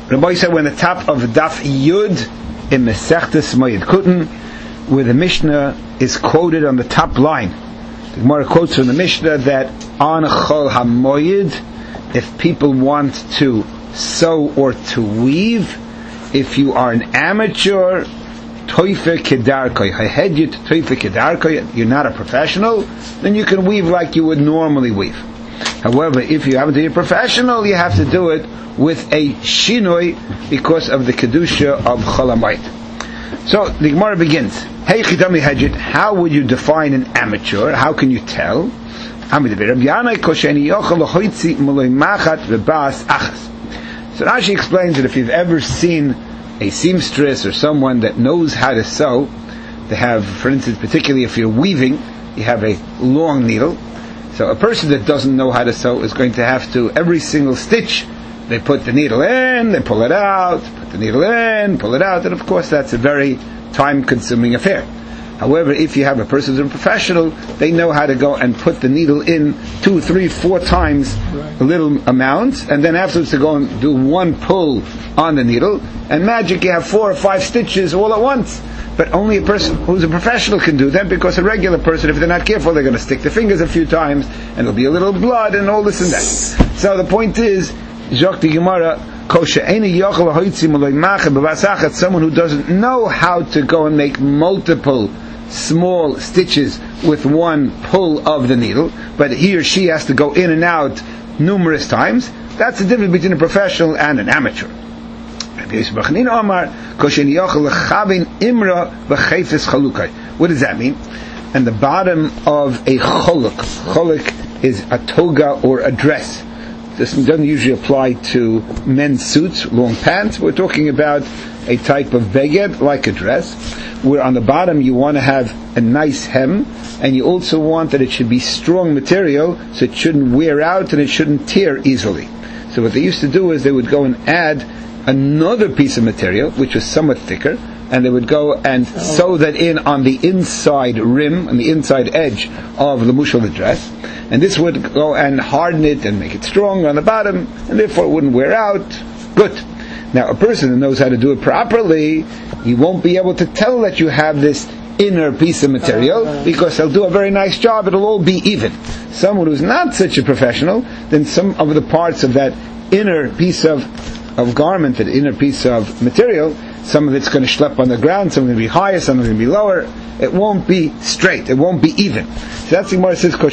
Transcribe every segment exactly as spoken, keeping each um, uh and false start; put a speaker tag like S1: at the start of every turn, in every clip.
S1: Rabbi said, when the top of Daf Yud in Masechtas Moed Katan, where the Mishnah is quoted on the top line. The Gemara quotes from the Mishnah that on Chol HaMoed, if people want to sew or to weave, if you are an amateur, Toife Kedarkoi, Hahedjit Toife Kedarkoi, you're not a professional, then you can weave like you would normally weave. However, if you happen to be a professional, you have to do it with a shinoi because of the kedusha of Chol HaMoed. So the Gemara begins. Hey Chidami Hajit, how would you define an amateur? How can you tell? So Rashi explains that if you've ever seen a seamstress or someone that knows how to sew, they have, for instance, particularly if you're weaving, you have a long needle. So a person that doesn't know how to sew is going to have to, every single stitch, they put the needle in, they pull it out, put the needle in, pull it out, and of course that's a very time-consuming affair. However, if you have a person who's a professional, they know how to go and put the needle in two, three, four times right. a little amount, and then afterwards to go and do one pull on the needle, and magic, you have four or five stitches all at once. But only a person who's a professional can do that, because a regular person, if they're not careful, they're going to stick their fingers a few times, and there'll be a little blood and all this and that. So the point is, Zok the Gemara, someone who doesn't know how to go and make multiple small stitches with one pull of the needle, but he or she has to go in and out numerous times, that's the difference between a professional and an amateur. What does that mean? And the bottom of a choluk, choluk is a toga or a dress. This doesn't usually apply to men's suits, long pants. We're talking about a type of beged, like a dress, where on the bottom you want to have a nice hem, and you also want that it should be strong material, so it shouldn't wear out and it shouldn't tear easily. So what they used to do is they would go and add another piece of material, which was somewhat thicker, and they would go and sew that in on the inside rim, on the inside edge of the mushal, the dress, and this would go and harden it and make it stronger on the bottom, and therefore it wouldn't wear out. Good. Now, a person who knows how to do it properly, he won't be able to tell that you have this inner piece of material, because they'll do a very nice job, it'll all be even. Someone who's not such a professional, then some of the parts of that inner piece of, of garment, that inner piece of material, some of it's going to schlep on the ground, some of it's going to be higher, some of it's going to be lower. It won't be straight, it won't be even. So that's the Gemara says,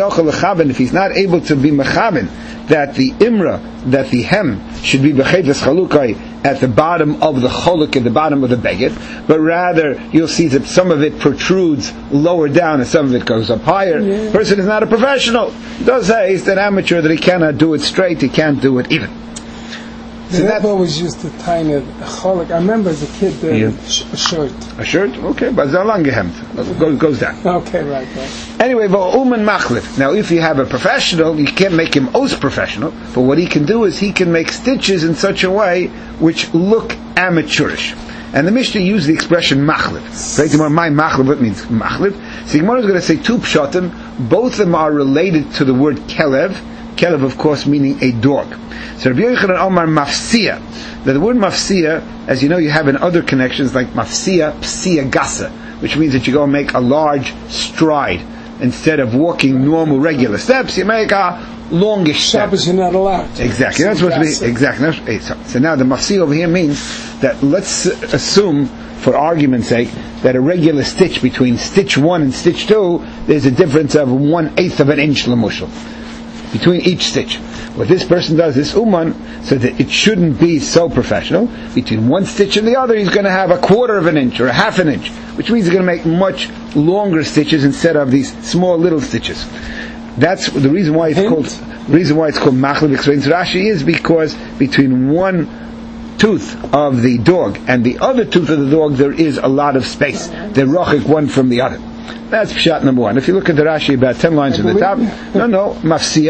S1: if he's not able to be mechaben, that the imra, that the hem should be b'chayvus chalukai at the bottom of the choluk, at the bottom of the beged, but rather you'll see that some of it protrudes lower down and some of it goes up higher. Yeah. Person is not a professional. He does say he's an amateur, that he cannot do it straight, he can't do it even.
S2: The Rebbe always used to tie in a choluk. I remember as a kid, uh, yeah. sh- a shirt.
S1: A shirt? Okay, but zalangehemt. Goes, goes down.
S2: Okay, right, right.
S1: Anyway, v'umen machlif. Now, if you have a professional, you can't make him os professional, but what he can do is he can make stitches in such a way which look amateurish. And the Mishnah used the expression machlif. Right? My machlif, what means machlif? So the Gemara is going to say two pshatim. Both of them are related to the word kelev. Kelev, of course, meaning a dog. So Rabbi Yochanan Omar mafsia. Now the word mafsia, as you know, you have in other connections like mafsia, psia gasa, which means that you go and make a large stride. Instead of walking normal, regular steps, you make a longish step.
S2: Shabbos you're not allowed.
S1: Exactly. That's what we, exactly. So, so now the mafsia over here means that let's assume, for argument's sake, that a regular stitch between stitch one and stitch two, there's a difference of one eighth of an inch lamushal between each stitch. What this person does, this uman, so that it shouldn't be so professional, between one stitch and the other he's going to have a quarter of an inch or a half an inch, which means he's going to make much longer stitches instead of these small little stitches. That's the reason why it's called the reason why it's called machlib, explains Rashi, is because between one tooth of the dog and the other tooth of the dog there is a lot of space. They're rochik one from the other. That's pshat number one. If you look at the Rashi about ten lines at the top, no, no, mafsia,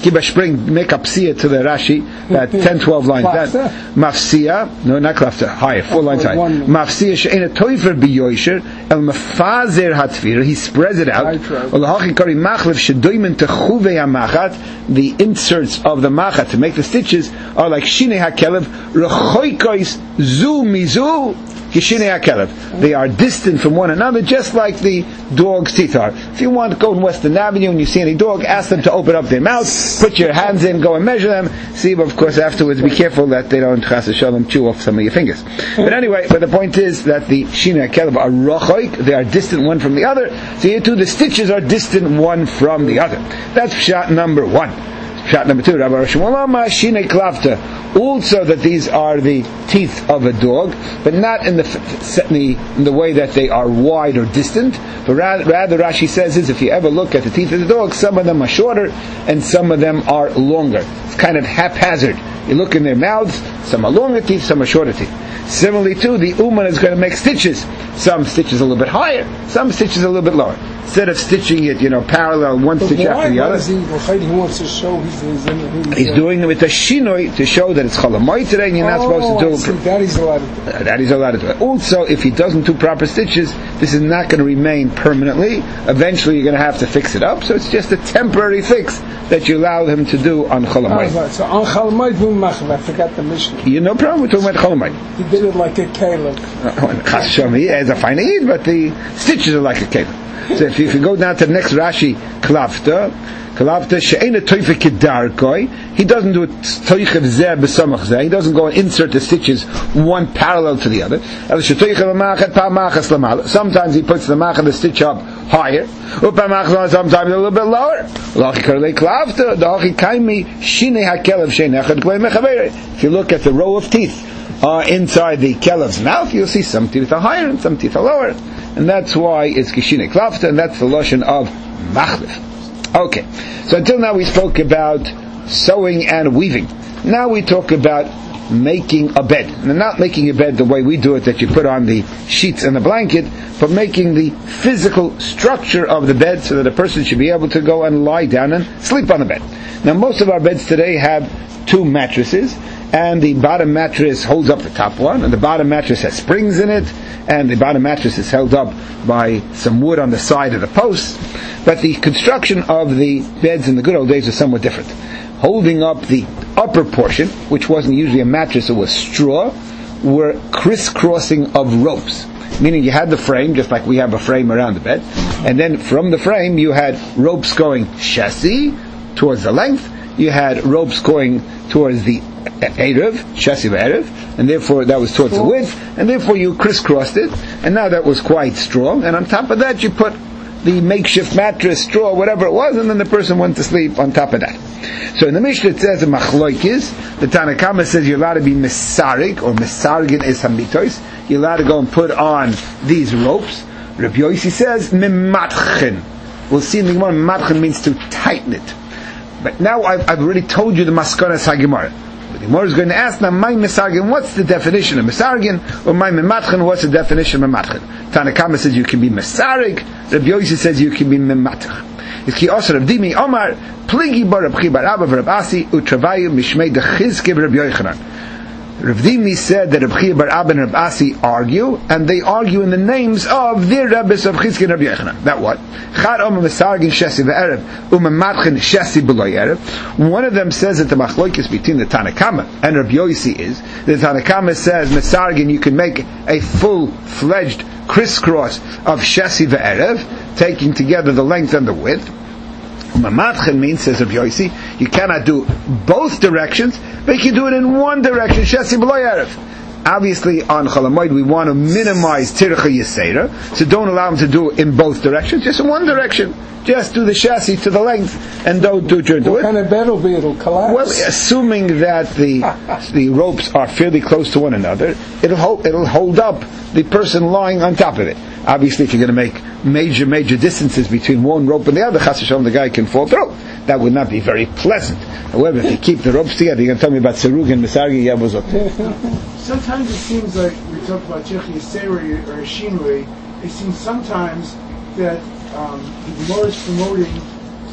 S1: Keep a spring, make a psia to the Rashi, about ten, twelve lines. That mafsia, no, not klafta, higher, four lines higher. Mafsia she'ena toifer b'yoisher el mafazer hatvira. He spreads it out. Olahachi machlef shedoimen techuvei hamachat. The inserts of the machat to make the stitches are like shinei hakelev rechoikois zu mizu kishinei hakelev. They are distant from one another, just like the dog's teeth are. If you want to go in Western Avenue and you see any dog, ask them to open up their mouth, put your hands in, go and measure them. See, but of course afterwards be careful that they don't chas v'shalom chew off some of your fingers. But anyway, but the point is that the shinei hakelev are rochoik, they are distant one from the other. So here too, the stitches are distant one from the other. That's shot number one. Shot number two, Rabbi Rashomolama shinei klavta. Also that these are the teeth of a dog, but not in the, in the in the way that they are wide or distant. But rather, rather Rashi says is if you ever look at the teeth of the dog, some of them are shorter and some of them are longer. It's kind of haphazard. You look in their mouths, some are longer teeth, some are shorter teeth. Similarly too, the uman is going to make stitches. Some stitches a little bit higher, some stitches a little bit lower. Instead of stitching it, you know, parallel, one but stitch after the other. He, he wants to show he's, he's, he's, he's doing it with a shinoi to show that it's cholamoy today and you're not oh, supposed to do it. That is allowed to do it. That is allowed to do it. Also, if he doesn't do proper stitches, this is not going to remain permanently. Eventually you're going to have to fix it up. So it's just a temporary fix that you allow him to do on cholamoy. Oh, right. So on cholamoy, I forgot the mission. You no problem, we're talking about cholamoy. He did it like a caleb. Uh, he has a fine eat, but the stitches are like a caleb. So if you, if you go down to the next Rashi, Klavta, Klavta she'ena toife kedarkoi. He doesn't do it toichev zeh b'samach zeh. He doesn't go and insert the stitches one parallel to the other. Sometimes he puts the machat, the stitch up higher. Sometimes a little bit lower. If you look at the row of teeth uh, inside the kelev's mouth, you'll see some teeth are higher and some teeth are lower. And that's why it's kishinei klafta, and that's the lashon of machlif. Okay, so until now we spoke about sewing and weaving. Now we talk about making a bed. And not making a bed the way we do it, that you put on the sheets and the blanket, but making the physical structure of the bed so that a person should be able to go and lie down and sleep on the bed. Now most of our beds today have two mattresses, and the bottom mattress holds up the top one, and the bottom mattress has springs in it, and the bottom mattress is held up by some wood on the side of the posts. But the construction of the beds in the good old days was somewhat different. Holding up the upper portion, which wasn't usually a mattress, it was straw, were crisscrossing of ropes. Meaning you had the frame, just like we have a frame around the bed, and then from the frame you had ropes going chassis towards the length, you had ropes going towards the Erev, chassis of Erev, and therefore that was towards the width, and therefore you crisscrossed it, and now that was quite strong, and on top of that you put the makeshift mattress, straw, whatever it was, and then the person went to sleep on top of that. So in the Mishnah it says in Machloikis, the Tanna Kama says you're allowed to be misarig, or misargin es hamitois, you're allowed to go and put on these ropes. Rabbi Yossi says, mimatchen. We'll see in the Gemara, mimatchen means to tighten it. But now I've, I've already told you the Maskonas HaGemara. The Gemara is going to ask now, my misargin, what's the definition of misargin? Or my mimatchen, what's the definition of mimatchen? Tanna Kama says you can be misarig. Rabbi Yossi says you can be mimatch. It's ki osar Rav Dimi Omar pligi bar Rabchi bar Abba bar Abasi utravayu mishmei dechizke Rabbi Yochanan. Rav Dimi said that Rabchi bar Abba and Rav Asi argue, and they argue in the names of their rabbis of Chizke and Rabbi Yochanan. That what? Chad Omer Mesargin Shesi ve'erev u'mematchen Shesi b'lo erev. One of them says that the machloikis between the Tanna Kama and Rabbi Yossi is the Tanna Kama says Mesargin you can make a full-fledged crisscross of Shesi ve'erev, taking together the length and the width. Mamatchen means, says Rabbi Yossi, you cannot do both directions, but you can do it in one direction. Shesi b'lo erev. Obviously, on Cholamoid, we want to minimize tircha yisera, so don't allow them to do it in both directions, just in one direction. Just do the chassis to the length, and don't do turn to
S2: what
S1: it.
S2: What kind of bed will be? It'll collapse.
S1: Well, assuming that the the ropes are fairly close to one another, it'll hold, it'll hold up the person lying on top of it. Obviously, if you're going to make major, major distances between one rope and the other, chas v'shalom, the guy can fall through. That would not be very pleasant. However, if you keep the ropes together, you're going to tell me about Serug and Misargi Yabuzot.
S3: Sometimes it seems like we talk about Tircha Yisera or Shinui. It seems sometimes that um, the Gemara is promoting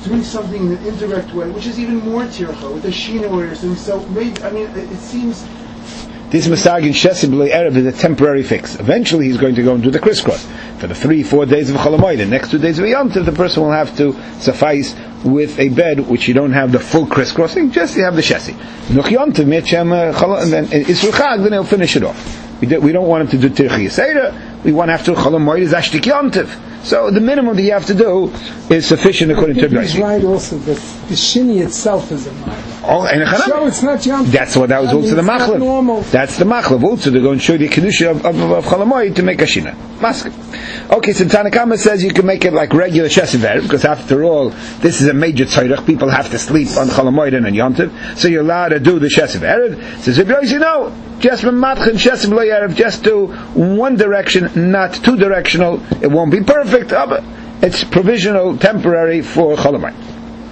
S3: doing something in an indirect way, which is even more tircha, with the shina or something. So maybe, I mean, it, it seems...
S1: This Masagin Shesi B'loi Erev is a temporary fix. Eventually he's going to go and do the crisscross. For the three, four days of Chol Hamoed, the next two days of Yom Tov, the person will have to suffice with a bed which you don't have the full crisscrossing, just you have the Shesi. Nuch Yom Tov, and then Isru Chag, then he'll finish it off. We, do, we don't want him to do Tirchi Yisera, we want after Chol Hamoed is Ashtik Yom Tov. So the minimum that you have to do is sufficient according to Rabbi.
S2: He's right also that the shini itself is a mile.
S1: Oh, and
S2: so it's not Yom Tov.
S1: That's what that was
S2: I
S1: also
S2: mean,
S1: the machlav. That's the machlav. Also, they're going to show the kedusha of, of, of Chol Hamoed to make a shina. Maskim. Okay, so Tanakama says you can make it like regular Shesiv, because after all, this is a major tzorech. People have to sleep on Chol Hamoed and on Yom Tov, so you're allowed to do the Shesiv Erev. Says Rabbi Yossi, no, just Matchen Shesiv Lo Erev, just do one direction, not two directional. It won't be perfect. It's provisional, temporary for Chol Hamoed.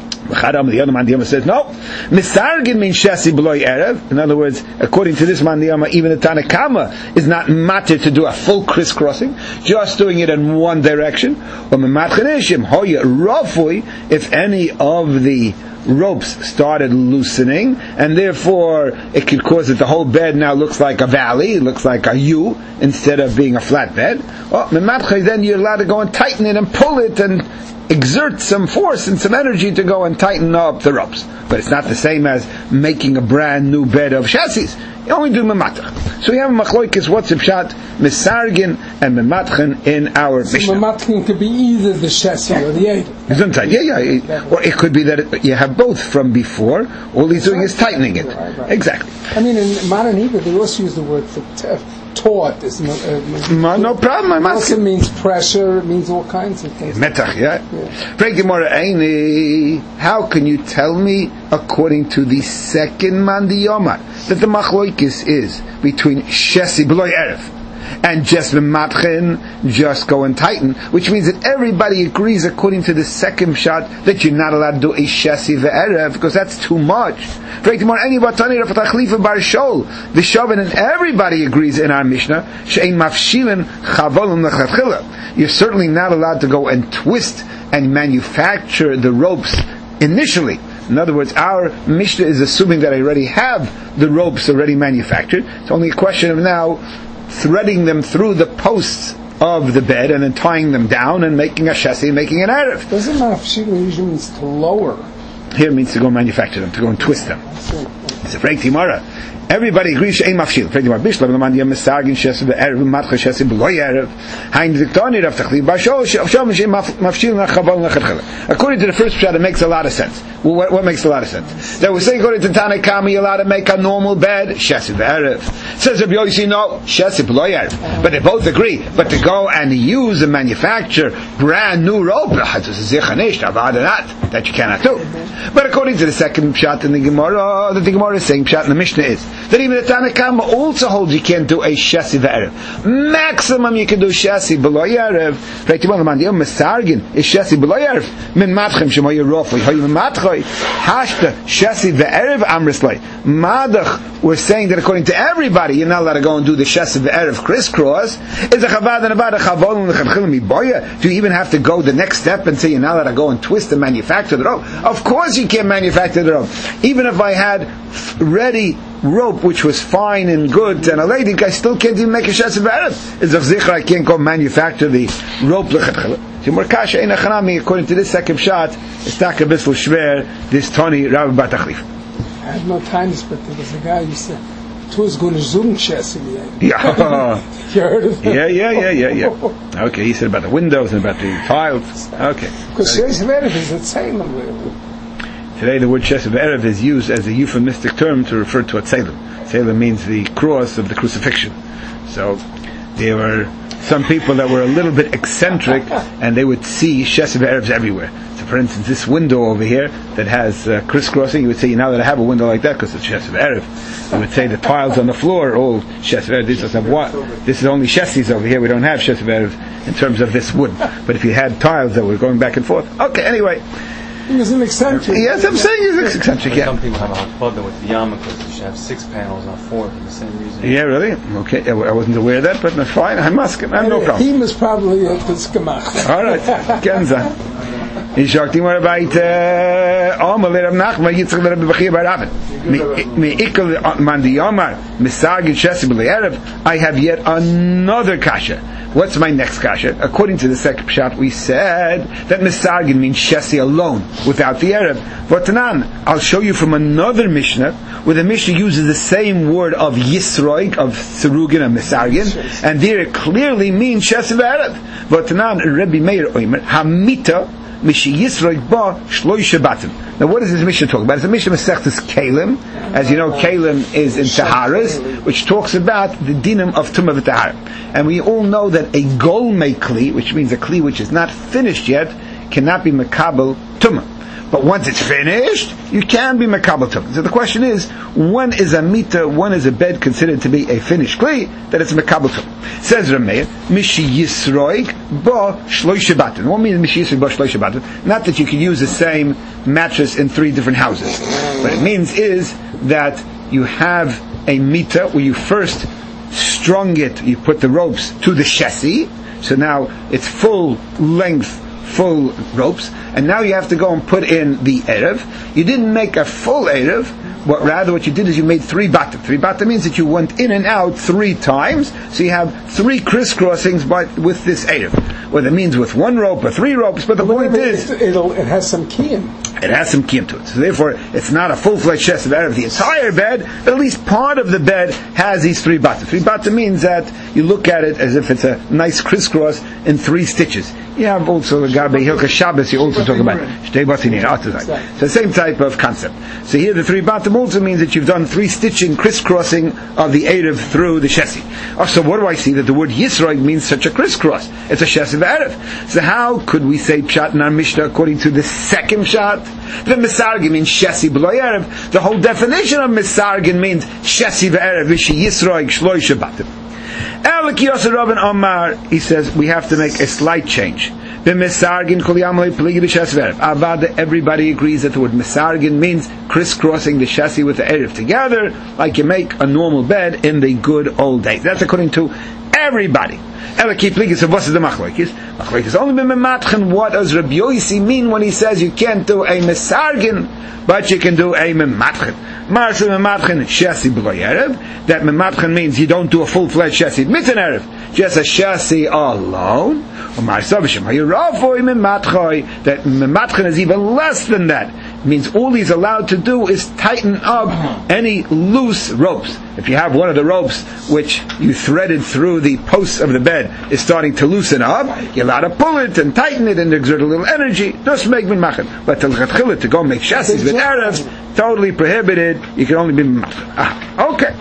S1: The other man Diyama says no. Misargin means Shesi B'loi Erev. In other words, according to this man Diyama, even the Tanakama is not matter to do a full crisscrossing, just doing it in one direction. Or Mematchanishim Hoya Rafui, if any of the ropes started loosening, and therefore it could cause that the whole bed now looks like a valley, it looks like a U instead of being a flat bed. Well, Mematchay, then you're allowed to go and tighten it and pull it and exert some force and some energy to go and tighten up the ropes. But it's not the same as making a brand new bed of chassis. You only do mematach. So we have a machloikis, what's pshat, misargin and mematchen in our
S2: so
S1: Mishnah.
S2: Mematchen could be either the chassis or the eight.
S1: Yeah, yeah. Or it could be that it, you have both from before. All he's doing is tightening it.
S2: Right, right.
S1: Exactly.
S2: I mean, in modern Hebrew, they also use the word for t- taut. Is no, uh,
S1: no, no problem. I'm
S2: it also means pressure. It means all kinds of things.
S1: Metach, yeah. Pray Gemara Eini. How can you tell me, according to the second Mandi Yomar, that the machloikis is between Shesi B'loi Erev and just Mematchen, just go and tighten, which means that everybody agrees according to the second shot that you're not allowed to do a Shesi Ve'erev, because that's too much. The Shavin, and everybody agrees in our Mishnah, you're certainly not allowed to go and twist and manufacture the ropes initially. In other words, our Mishnah is assuming that I already have the ropes already manufactured. It's only a question of now threading them through the posts of the bed and then tying them down and making a chassis, making an erev.
S2: Doesn't mafshil usually means to lower?
S1: Here it means to go manufacture them, to go and twist them. It's a break timara. Everybody agrees she'ain mafshil. Break timara. Bishlam l'man yam mesagin shesi be'erev matcha shesi b'loi erev. Hain diktoni rav tachli b'ashol shom she'ain mafshil nachabal nachadchela. According to the first shot, it makes a lot of sense. Well, what, what makes a lot of sense? That we're saying according to Tanakama, you're allowed to make a normal bed, Shesi V'erev. Says Rabbi Yossi, no, Shesi B'loi Erev. But they both agree. But to go and use and manufacture brand new rope, that you cannot do. But according to the second shot in the Gemara, that the Gemara is saying shot in the Mishnah is that even the Tanakama also holds you can't do a Shesi V'erev. Maximum you can do Shesi B'loi Erev. Right, you want to man, the Mesargin is Shesi B'loi Erev. Min matchem shemoyer rofi, hoy matchem. Hashta Shesi Ve'erev Amrislay Madach. We're saying that according to everybody, you're not allowed to go and do the Shesi Ve'erev crisscross. Is a Chabad and about a Chavol and Chadchilim Iboya? Do you even have to go the next step and say you're not allowed to go and twist and manufacture the rope? Of course you can't manufacture the rope. Even if I had ready rope which was fine and good and a lady, I still can't even make a Shesi Ve'erev. It's of Zichra, I can't go manufacture the rope l'chadchilim. According to this second shot, it's taka bisl shver this Tony Rabbi Batachlif.
S2: I had no times, but there was a guy who said, "Tu is going to zoom chassis."
S1: Yeah,
S2: you heard of him?
S1: Yeah, yeah, yeah, yeah, yeah. Okay, he said about the windows and about the tiles. Okay.
S2: Because Shesi Ve'erev is a Salem.
S1: Today, the word Shesi Ve'erev is used as a euphemistic term to refer to a Salem. Salem means the cross of the crucifixion. So there were some people that were a little bit eccentric, and they would see Shesi Ve'erevs everywhere. So, for instance, this window over here that has uh, crisscrossing, you would say, now that I have a window like that, because it's Shesi Ve'erev. You would say the tiles on the floor are all Shesi Ve'erev. This doesn't have what? This is only Shesis over here. We don't have Shesi Ve'erev in terms of this wood. But if you had tiles that were going back and forth, okay. Anyway.
S2: He was an eccentric.
S1: Yes, I'm saying he's an eccentric. Yeah.
S4: Some people have a hakpada with the yarmulkes. You should have six panels, not four, for the same reason.
S1: Yeah, really? Okay, I wasn't aware of that, but fine. I must. I have no problem.
S2: He was probably at the Skemach.
S1: All right, Genza. In Shakti more about Amal Rav Nachman Yitzchak Rabbi Bechia Bar Rabin. Me ikal man di Yomar Misagin Shesi b'lei Erev. I have yet another kasha. What's my next kasha? According to the second pshat, we said that Misagin means Shesi alone, without the Erev. V'tanan, I'll show you from another Mishnah, where the Mishnah uses the same word of Yisroig, of Tsurugin and Misagin, and there it clearly means Shesi v'Erev. V'tanan, Rabbi Meir Oimer, Hamita, Mishi Yisroig ba Shloisha Batim. Now what is this Mishnah talking about? It's a Mishnah Masechtas Kalim. As you know, Kalim is in Taharas, which talks about the dinam of Tumah v'Tahara. And we all know that a Golmei Kli, which means a Kli which is not finished yet, cannot be Makabel Tumah. But once it's finished, you can be Makabel Tumah. So the question is, when is a mita, when is a bed considered to be a finished Kli, that it's Makabel Tumah? Says Rameir, Mishi Yisroig ba Shloisha Batim. What means Mishi Yisroig ba Shloisha Batim? Not that you can use the same mattress in three different houses. What it means is that you have a mita where you first strung it, you put the ropes to the chassis, so now it's full length, full ropes, and now you have to go and put in the Erev. You didn't make a full Erev, but rather what you did is you made three batim. Three batim means that you went in and out three times, so you have three crisscrossings by, with this Erev. Well, that means with one rope or three ropes, but the but point is...
S2: It, it'll, it has some kiyum.
S1: It has some kiyum to it. So therefore, it's not a full-fledged chest of Erev, the entire bed, but at least part of the bed has these three batim. Three batim means that you look at it as if it's a nice crisscross in three stitches. You have also the Gabe Hilka Shabbos, you also talk about Shtei Batinir, so the same type of concept. So here the three batim also means that you've done three stitching, crisscrossing of the Erev through the Shesi. Oh, so what do I see? That the word Yisroig means such a crisscross. It's a Shesi v'Erev. So how could we say Pshat in our Mishnah according to the second Pshat? The Misargin means Shesi b'lo Erev. The whole definition of Misargin means Shesi v'Erev, Vishi Yisroig, Shloi Shabbatim. He says we have to make a slight change. Everybody agrees that the word Misargin means crisscrossing the chassis with the Erev together, like you make a normal bed in the good old days. That's according to everybody. What does Rabbi Yossi mean when he says you can't do a Misargin, but you can do a Mematchen? That Mematchen means you don't do a full-fledged chassis mitzvah Erev, just a chassis alone. That Mematchen is even less than that. It means all he's allowed to do is tighten up any loose ropes. If you have one of the ropes which you threaded through the posts of the bed is starting to loosen up, you're allowed to pull it and tighten it and exert a little energy. Just make Mematchen. But to go make chassis with Erevs, totally prohibited. You can only be Mematchen. Ah, okay.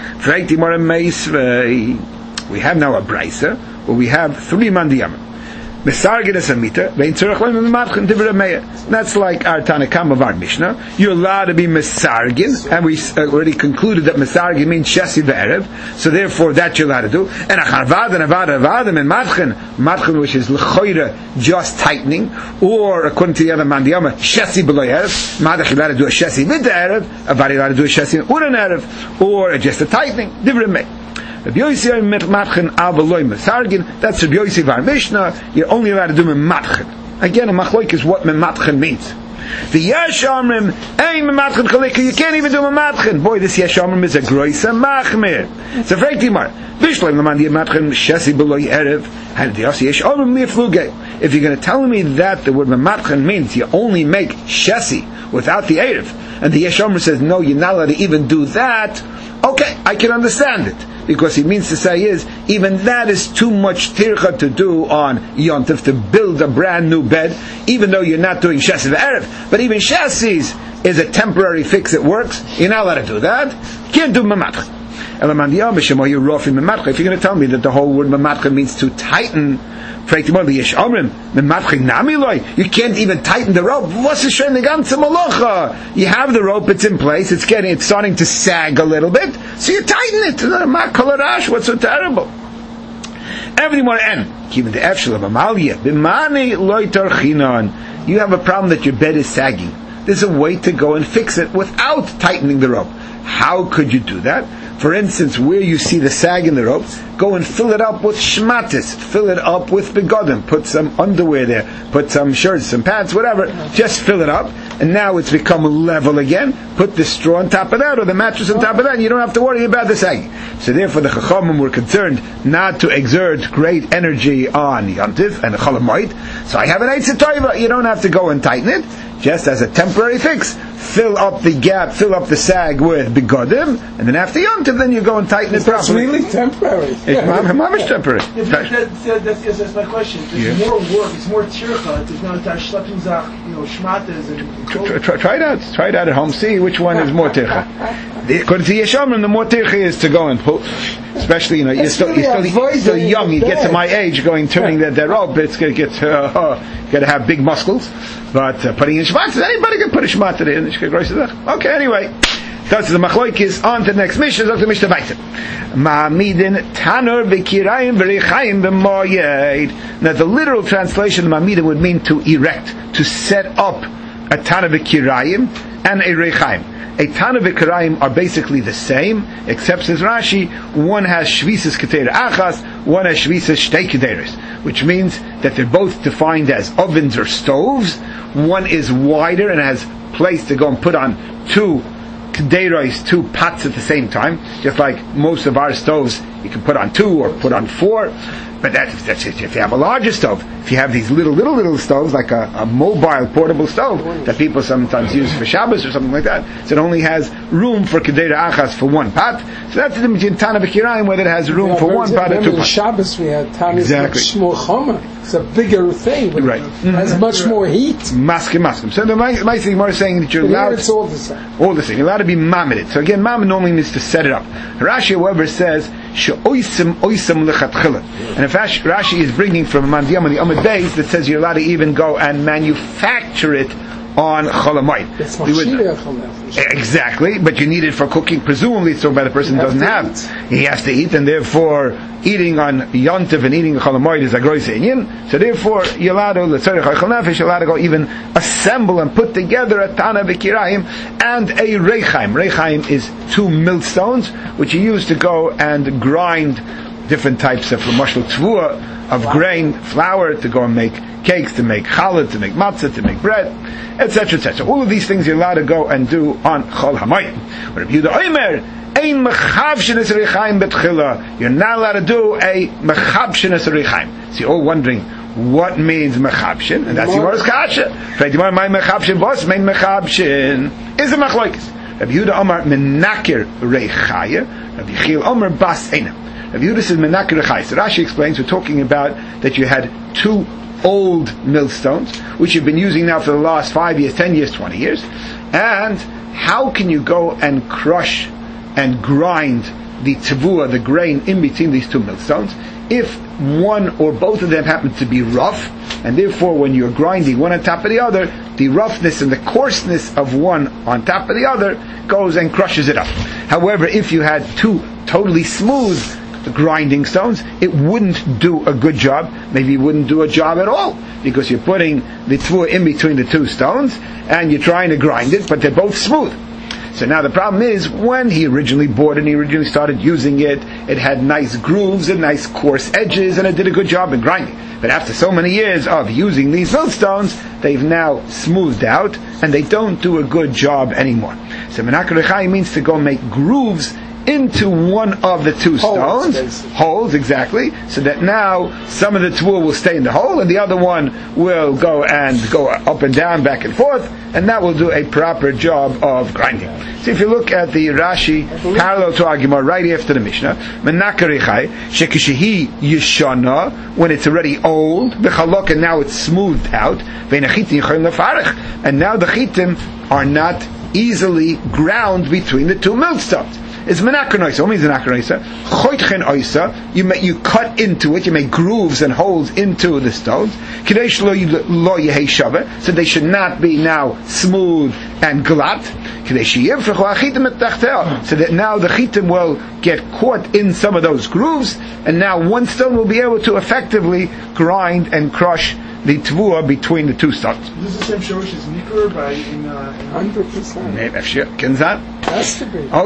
S1: We have now a Braisa where we have three mandiyamim. Mesargin es amita, vein tzorach leim mematchen divrei meya. That's like our Tanakam of our Mishnah. You're allowed to be Mesargin, and we already concluded that Mesargin means Shesi v'Erev, so therefore that you're allowed to do. And a charvad and avad avad and matchen, matchen which is l'choira, just tightening, or according to the other mandiyama, Shesi b'lo Erev, madach you're allowed to do a Shesi with the Erev, avad you're allowed to do a Shesi with an Erev, or just a tightening, divrei meya. Rabbi Yossi Matchen Avaloi Mesargin. That's Rabbi Yossi of our Mishnah. You're only allowed to do Mematchen. Again, a machloik is what Mematchen means. The Yesh Amrim, hey Mematchen Chalika, you can't even do Mematchen. Boy, this Yesh Amrim is a groisa machmir. So, Frank Timar, Bishleim Lamandi Mematchen Shesi B'loi Erev. And the Yossi Yesh Amrim Mifluge. If you're going to tell me that the word Mematchen means you only make Shesi without the Erev, and the Yesh Amrim says no, you're not allowed to even do that. Okay, I can understand it. Because he means to say is, even that is too much tircha to do on Yontif, to build a brand new bed, even though you're not doing Shesi v'Erev. But even Shesi is a temporary fix that works. You're not allowed to do that. You can't do Mematchen. If you're going to tell me that the whole word Mematchen means to tighten, you can't even tighten the rope. You have the rope, it's in place, it's getting, it's starting to sag a little bit, so you tighten it. What's so terrible? Everything want to end. You have a problem that your bed is sagging. There's a way to go and fix it without tightening the rope. How could you do that? For instance, where you see the sag in the rope, go and fill it up with shmatis, fill it up with begodim, put some underwear there, put some shirts, some pants, whatever, just fill it up, and now it's become level again, put the straw on top of that, or the mattress on top of that, and you don't have to worry about the sagging. So therefore the Chachamim were concerned not to exert great energy on Yontif and Chol Hamoed. So I have an Eitzah Toiva, you don't have to go and tighten it, just as a temporary fix. Fill up the gap, fill up the sag with begodim, and then after Yontif, then you go and tighten it
S2: properly. It's really temporary.
S1: It's mamish temporary.
S3: Yeah, that, that, that's, yes, that's my question. It's yeah. more work, it's more tircha, it's not that schleppenzach, you know, shmatas and...
S1: Try, try, try it out, try it out at home, see which one is more tircha. According to Yeshamrim, the more tircha is to go and pull, especially, you know, you're still, you're still, you're still young, you get to my age, going, turning that, that rope, it's going to get, uh, uh, got to have big muscles, but uh, putting in shmatas, anybody can put a shmata in, okay, anyway, that's the machloikis. On to the next mission. That's the Mishnah Weiter. Ma'amidin tanur v'kirayim v'reichayim b'moyed. Now, the literal translation of ma'amidin would mean to erect, to set up a tanur v'kirayim and a reichayim. A tanur v'kirayim are basically the same, except says Rashi, one has shvisas ketera achas, one has shvisas shtei kederis, which means that they're both defined as ovens or stoves. One is wider and has place to go and put on two kederos, two pots at the same time, just like most of our stoves you can put on two or put on four. But that, that's if you have a larger stove. If you have these little, little, little stoves, like a, a mobile, portable stove that people sometimes use for Shabbos or something like that, so it only has room for kedera achas for one pot. So that's the difference between Tana v'kirayim, whether it has room yeah, for one pot or two pots.
S2: In Shabbos we had Tana
S1: exactly.
S2: Shmur Choma. It's a bigger thing.
S1: Right.
S2: It has mm-hmm. much more heat.
S1: Maskim, maskim. So the my thing more saying that you're
S2: but
S1: allowed.
S2: It's all the same.
S1: All the same. You're allowed to be mamid. So again, mamid normally means to set it up. Rashi, however, says she'oisem oisem lechatchila. And in fact, Rashi is bringing from Mandiyam on the Amud Beis that says you're allowed to even go and manufacture it on Chol Hamoed.
S2: It's would,
S1: exactly, but you need it for cooking. Presumably, so by the person doesn't have, eat. He has to eat, and therefore eating on Yontif and eating Chol Hamoed is a gross inyan. So therefore, you're allowed to l'tzarech ha'chol nefesh, you're allowed to go even assemble and put together a Tana v'kirayim and a reichayim. Reichayim is two millstones which you use to go and grind different types of mashal tvua of wow. grain, flour, to go and make cakes, to make challah, to make matzah, to make bread, et cetera, et cetera. All of these things you're allowed to go and do on Chol Hamoed. Rabbi Yehuda Omer, ein mechabshenes reichayim betchila. You're not allowed to do a mechabshenes reichayim. So you're all wondering what means mechabshen, and that's Yimor's kasha. Yimor my mechabshen boss main mechabshen is a machlokes. Rabbi Yehuda Omer menakir reichayim. Rabbi Yechiel Omer bas einam. Rabbi Yehuda says menakir reichayim. So Rashi explains we're talking about that you had two old millstones, which you've been using now for the last five years, ten years, twenty years. And how can you go and crush and grind the tavua, the grain, in between these two millstones, if one or both of them happen to be rough, and therefore when you're grinding one on top of the other, the roughness and the coarseness of one on top of the other goes and crushes it up. However, if you had two totally smooth grinding stones, it wouldn't do a good job. Maybe it wouldn't do a job at all, because you're putting the tvua in between the two stones and you're trying to grind it, but they're both smooth. So now the problem is, when he originally bought it and he originally started using it, it had nice grooves and nice coarse edges, and it did a good job in grinding. But after so many years of using these millstones, they've now smoothed out and they don't do a good job anymore. So menakir reichayim means to go make grooves into one of the two stones, holes, holes exactly, so that now some of the tvua will stay in the hole and the other one will go and go up and down, back and forth, and that will do a proper job of grinding. So if you look at the Rashi parallel to our Gemara right after the Mishnah, menakir reichayim shekishehi yishana, when it's already old, bechalok, and now it's smoothed out, and now the chitim are not easily ground between the two millstones. It's menakir noisa. What means menakir noisa? Choitchen oisa. You make, you cut into it. You make grooves and holes into the stones. Kadesh lo lo yehei shava. So they should not be now smooth and glatt. Kadesh yivrechu achitim et tachteh. So that now the chitim will get caught in some of those grooves, and now one stone will be able to effectively grind and crush the tvua between the two stones.
S3: This is the same shorish as nikkur by in uh,
S2: hundred percent.
S1: Can that?
S2: Has to be.
S1: Okay.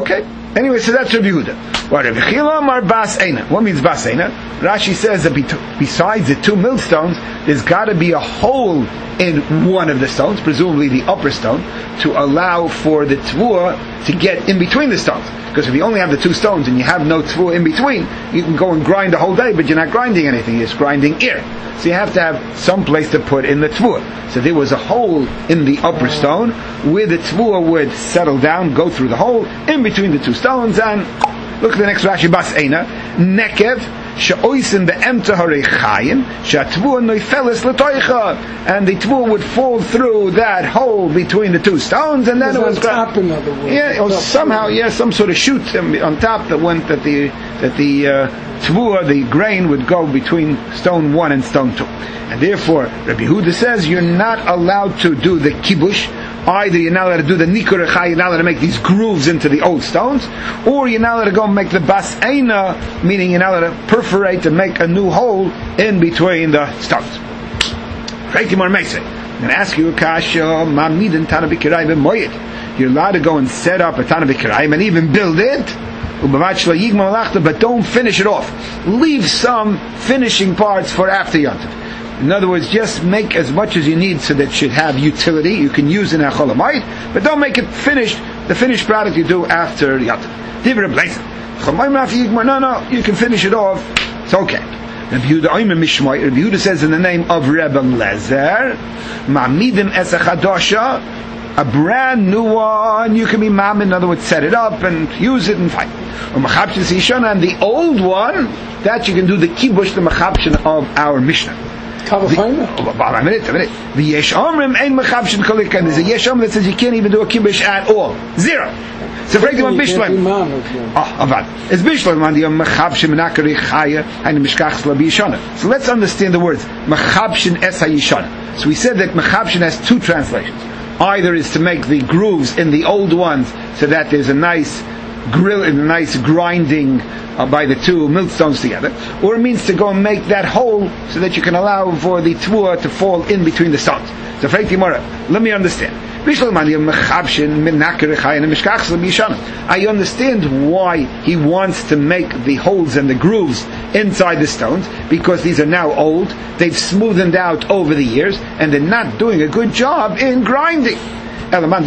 S1: Anyway, so that's Rabbi Yehuda. What Rabbi Chila Mar Bas Eina? What means Bas Eina? Rashi says that besides the two millstones, there's got to be a hole in one of the stones, presumably the upper stone, to allow for the tvua to get in between the stones. Because if you only have the two stones and you have no tvua in between, you can go and grind the whole day, but you're not grinding anything, you're just grinding air. So you have to have some place to put in the tvua. So there was a hole in the upper stone where the tvua would settle down, go through the hole in between the two stones, and look at the next Rashi, Bas Eina, Nekev, she'oisin be'emta harei chayim, she'atvua noifeles l'toicha, and the tvua would fall through that hole between the two stones, and then it was
S2: top, in other words.
S1: Yeah, or somehow, yeah, some sort of chute on top that went that the that the uh, tvua, the grain, would go between stone one and stone two, and therefore Rabbi Yehuda says you're not allowed to do the kibush. Either you're not allowed to do the nikur echai, you're not allowed to make these grooves into the old stones, or you're not allowed to go and make the bas eina, meaning you're not allowed to perforate and make a new hole in between the stones. I'm going to ask you a kasha, ma'amidin tana b'kirai b'moyed. You're allowed to go and set up a tana b'kirai and even build it, but don't finish it off. Leave some finishing parts for after Yontif. In other words, just make as much as you need so that it should have utility. You can use it in a cholamayit, but don't make it finished, the finished product you do after Yontif. No, no, you can finish it off. It's okay. Rabbi Yehuda says in the name of Rebbe Lezer, Ma'amidim es chadasha, a brand new one, you can be mam, in other words, set it up and use it and fight. And the old one, that you can do the kibush, the mechabshin of our Mishnah. The, a minute, a minute. The yesh omrim ein mechabshin kolik, and there's a yesh omrim that says you can't even do a kibush at all. Zero. So for example, Bishlam. Oh, avad. It's Bishlam on the mechabshin menakari chaya and mishkach slabi yishana. So let's understand the words mechabshin es hayishana. So we said that mechabshin has two translations. Either is to make the grooves in the old ones so that there's a nice grill and a nice grinding uh, by the two millstones together, or it means to go and make that hole so that you can allow for the tvua to fall in between the stones. So, let me understand. I understand why he wants to make the holes and the grooves inside the stones, because these are now old, they've smoothened out over the years, and they're not doing a good job in grinding. I don't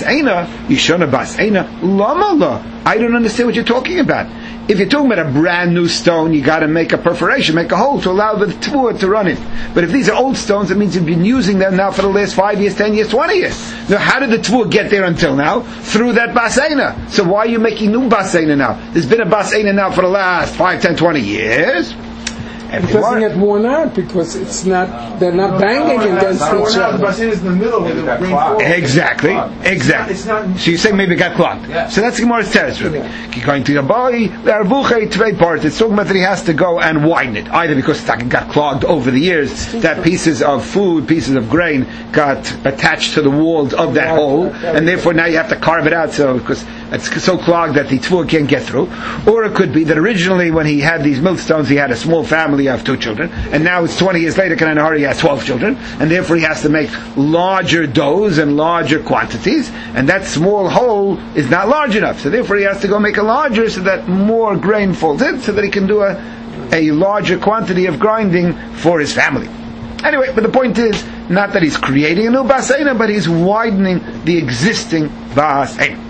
S1: understand what you're talking about. If you're talking about a brand new stone, you got to make a perforation, make a hole to allow the tvua to run in. But if these are old stones, it means you've been using them now for the last five years, ten years, twenty years. Now, how did the tvua get there until now? Through that bas eina. So why are you making new bas eina now? There's been a bas eina now for the last five, ten, twenty years.
S2: It doesn't get worn out because it's not, they're not banging against each other.
S3: The basin is in the middle where the rain falls.
S1: Exactly, exactly.
S3: It's not, it's not,
S1: so you say maybe it got clogged. Yeah. So that's Gemara's territory. Keep going to the boy, the arbuche tvei part. It's talking about that he has to go and widen it, either because it got clogged over the years, that pieces of food, pieces of grain got attached to the walls of that hole, and therefore now you have to carve it out. So because it's so clogged that the tvua can't get through. Or it could be that originally when he had these millstones, he had a small family of two children, and now it's twenty years later, Kanan Hari has twelve children, and therefore he has to make larger doughs and larger quantities, and that small hole is not large enough, so therefore he has to go make a larger so that more grain falls in, so that he can do a, a larger quantity of grinding for his family. Anyway, but the point is, not that he's creating a new bas eina, but he's widening the existing bas eina.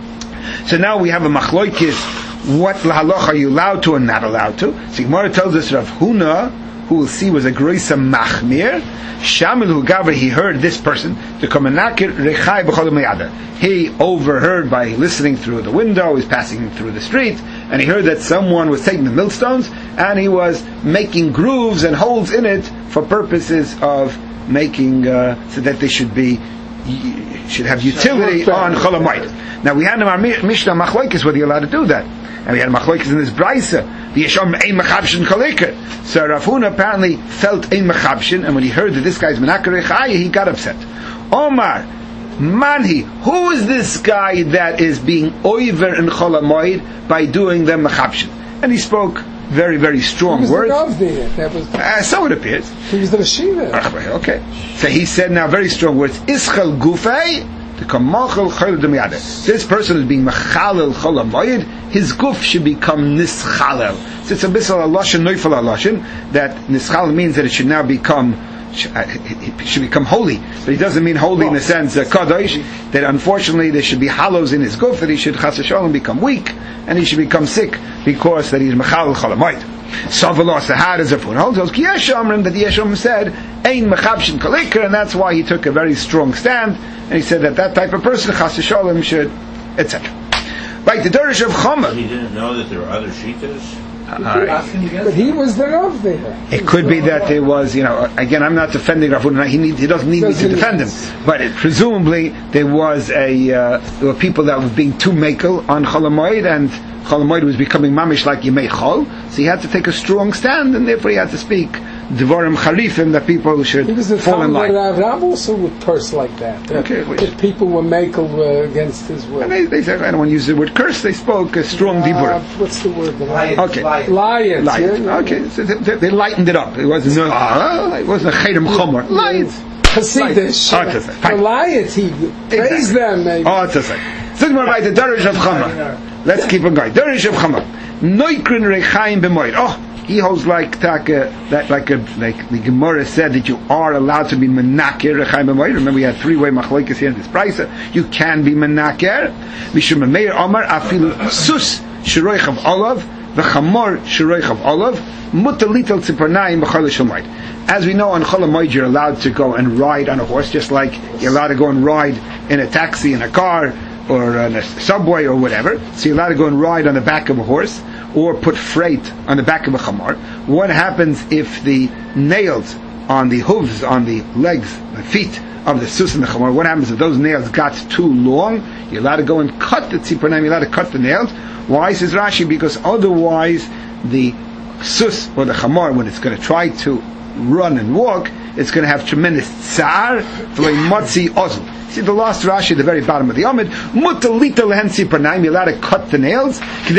S1: So now we have a machloikis, what lahaloch are you allowed to and not allowed to. So Gemara tells us Rav Huna, who we'll see was a groisa machmir, Shamil hu gaver, he heard this person, to come menakir rechai b'chol meyada. He overheard by listening through the window, he's passing through the street, and he heard that someone was taking the millstones, and he was making grooves and holes in it for purposes of making, uh, so that they should be, should have utility on cholamayit. Now we had in our Mishnah machlokes whether you're allowed to do that, and we had machlokes in this braysa. The yesham ein mechabshin koliker. So Rav Huna apparently felt ein mechabshin, and when he heard that this guy's menakar echaya, he got upset. Omar manhi, who is this guy that is being oiver in cholamayit by doing them mechabshin? And he spoke very, very strong
S2: he was
S1: words.
S2: The there. That was
S1: uh, so it appears.
S2: He was the Rashiva.
S1: Okay. So he said now very strong words. Ischal gufay. This person is being Mechalel Chol HaMoed, his guf should become Nischalel. So it's a bit of a Lashon, Neufel Lashon, that Nischalel means that it should now become it should become holy, but he doesn't mean holy in the sense uh, kadosh. That unfortunately there should be hollows in his guf, that he should chas v'sholem become weak and he should become sick because that he's mechal chol hamoed. Savalos the had as a foot holds that the Yeshom said ein mechabshin kalikar, and that's why he took a very strong stand and he said that that type of person chas v'sholem should et cetera. Right, the Derish of Chama.
S5: He didn't know that there were other shitas.
S2: Uh, but he was the Rav there.
S1: It could be that there was, you know, again, I'm not defending Rav Huna. He need, he doesn't need me to defend him, but it, presumably there was a uh, there were people that were being too makel on Chol HaMoed, and Chol HaMoed was becoming mamish like Yemei Chol, so he had to take a strong stand, and therefore he had to speak Devarim Charifim that people should
S2: he was the
S1: fall in line.
S2: Rav, Rav also would curse like that.
S1: Okay,
S2: that, that people were makel uh, against his will.
S1: And they, they said, I don't want to use the word curse. They spoke a strong uh, Diburim.
S2: What's the word?
S3: Lions.
S1: Okay,
S3: Lions.
S2: Lions.
S1: Lions.
S2: Yeah,
S1: okay, so they, they lightened it up. It wasn't no, uh, it wasn't a Chedem Chomer. Lions.
S2: Hasidish.
S1: Oh, to say.
S2: The Lions. He praised
S1: Exactly.
S2: them. Maybe.
S1: Oh, to say. So we're by the Derish of Chama. Let's keep on going. Derish of Chama. Noikrin Rechaim b'moed. Oh. He holds like taka, that like a, like the Gemara said that you are allowed to be menakir rechaim b'moed. Remember we had three way machlokes here in this price. You can be menakir. Mishum meir Omar afil sus shiroich of olav v'chamor shiroich of olav mutalitel tziparnayim b'chol shamoed. As we know on Chol HaMoed you're allowed to go and ride on a horse, just like you're allowed to go and ride in a taxi, in a car, or in a subway or whatever. So you're allowed to go and ride on the back of a horse, or put freight on the back of a chamar. What happens if the nails on the hooves, on the legs, the feet of the sus and the chamar, what happens if those nails got too long? You're allowed to go and cut the tziparnaim, you're allowed to cut the nails. Why, says Rashi? Because otherwise the sus or the chamar, when it's going to try to run and walk, it's going to have tremendous tsar, v'lei matzi ozl. See the last Rashi at the very bottom of the Amid. Mutalita lehen tziparnaim. You're allowed to cut the nails.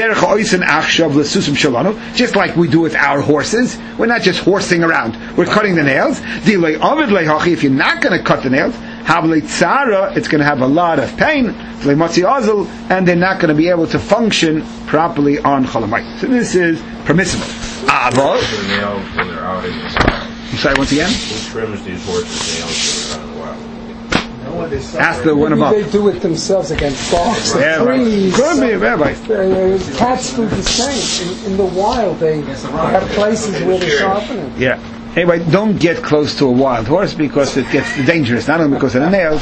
S1: Just like we do with our horses. We're not just horsing around. We're cutting the nails. If you're not going to cut the nails, it's going to have a lot of pain. And they're not going to be able to function properly on Chol HaMoed. So this is permissible. Avol. I'm sorry, once again?
S5: Who trims these horses' nails when they're out of the wild?
S1: Ask the one above.
S2: They do it themselves against dogs,
S1: yeah,
S2: trees.
S1: Could be, yeah, right.
S2: Uh, cats do the same. In, in the wild, they have places where they sharpen it.
S1: Yeah. Anyway, don't get close to a wild horse because it gets dangerous, not only because of the nails.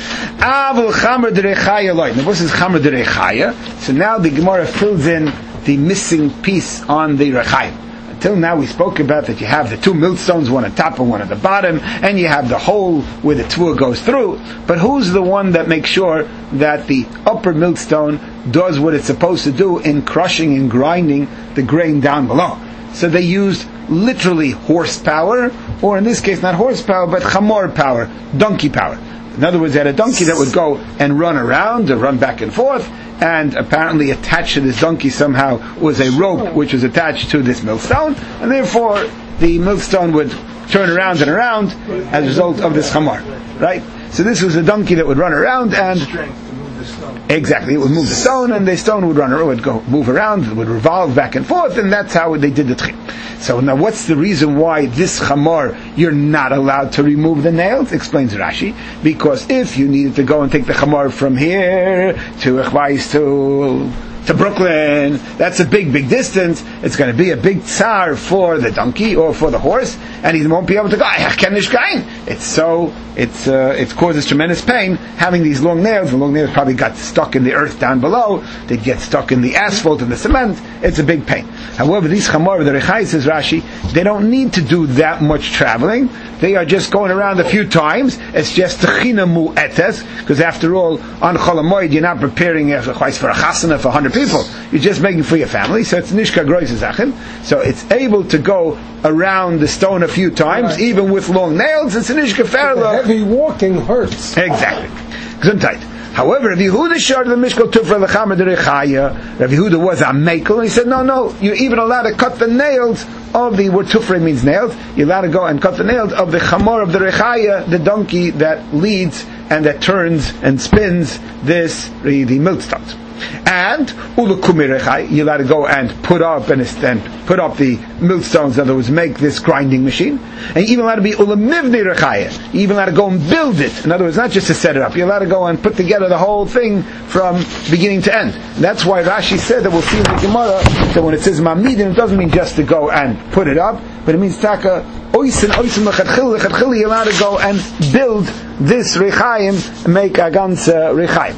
S1: Avul chamer derechaya loy. Now, this is chamer derechaya. So now the Gemara fills in the missing piece on the rechayim. Till now we spoke about that you have the two millstones, one on top and one at the bottom, and you have the hole where the tvua goes through. But who's the one that makes sure that the upper millstone does what it's supposed to do in crushing and grinding the grain down below? So they used literally horsepower, or in this case not horsepower, but chamor power, donkey power. In other words, they had a donkey that would go and run around, or run back and forth, and apparently attached to this donkey somehow was a rope which was attached to this millstone, and therefore the millstone would turn around and around as a result of this chamar. Right? So this was a donkey that would run around and exactly, it would move the stone, and the stone would run, or would go move around, it would revolve back and forth, and that's how they did the tchim. So now, what's the reason why this chamar you're not allowed to remove the nails? Explains Rashi. Because if you needed to go and take the chamar from here to Echvais to to Brooklyn, that's a big, big distance. It's going to be a big tsar for the donkey or for the horse, and he won't be able to go. It's so, it's, uh, it causes tremendous pain having these long nails. The long nails probably got stuck in the earth down below. They'd get stuck in the asphalt and the cement. It's a big pain. However, these chamor, the Rechai says Rashi, they don't need to do that much traveling. They are just going around a few times. It's just techina mu'etes, because after all, on Chol HaMoed, you're not preparing for a chasana for one hundred people. You're just making for your family. So it's nishka grois zachin. So it's able to go around the stone a few times, right. Even with long nails. It's a nishka ferla.
S2: Heavy walking hurts.
S1: Exactly. Gesundheit. However, Rav Yehuda shard the mishkal tufra lechamer derechaya. Rav Yehuda was a mekel, and he said, no, no, you're even allowed to cut the nails of the, word tufra means nails, you're allowed to go and cut the nails of the chamor of the rechaya, the donkey that leads and that turns and spins this, the, the millstones. And ulukumirechai, you're allowed to go and put up and, and put up the millstones, in other words, make this grinding machine. And you're even allowed to be ulamivni rechaya. You're even allowed to go and build it. In other words, not just to set it up. You're allowed to go and put together the whole thing from beginning to end. And that's why Rashi said that we'll see in the Gemara that when it says mamidin, it doesn't mean just to go and put it up, but it means taka oisin oisin lechatchil lechatchil. You're allowed to go and build this rechayim, make a ganze rechayim.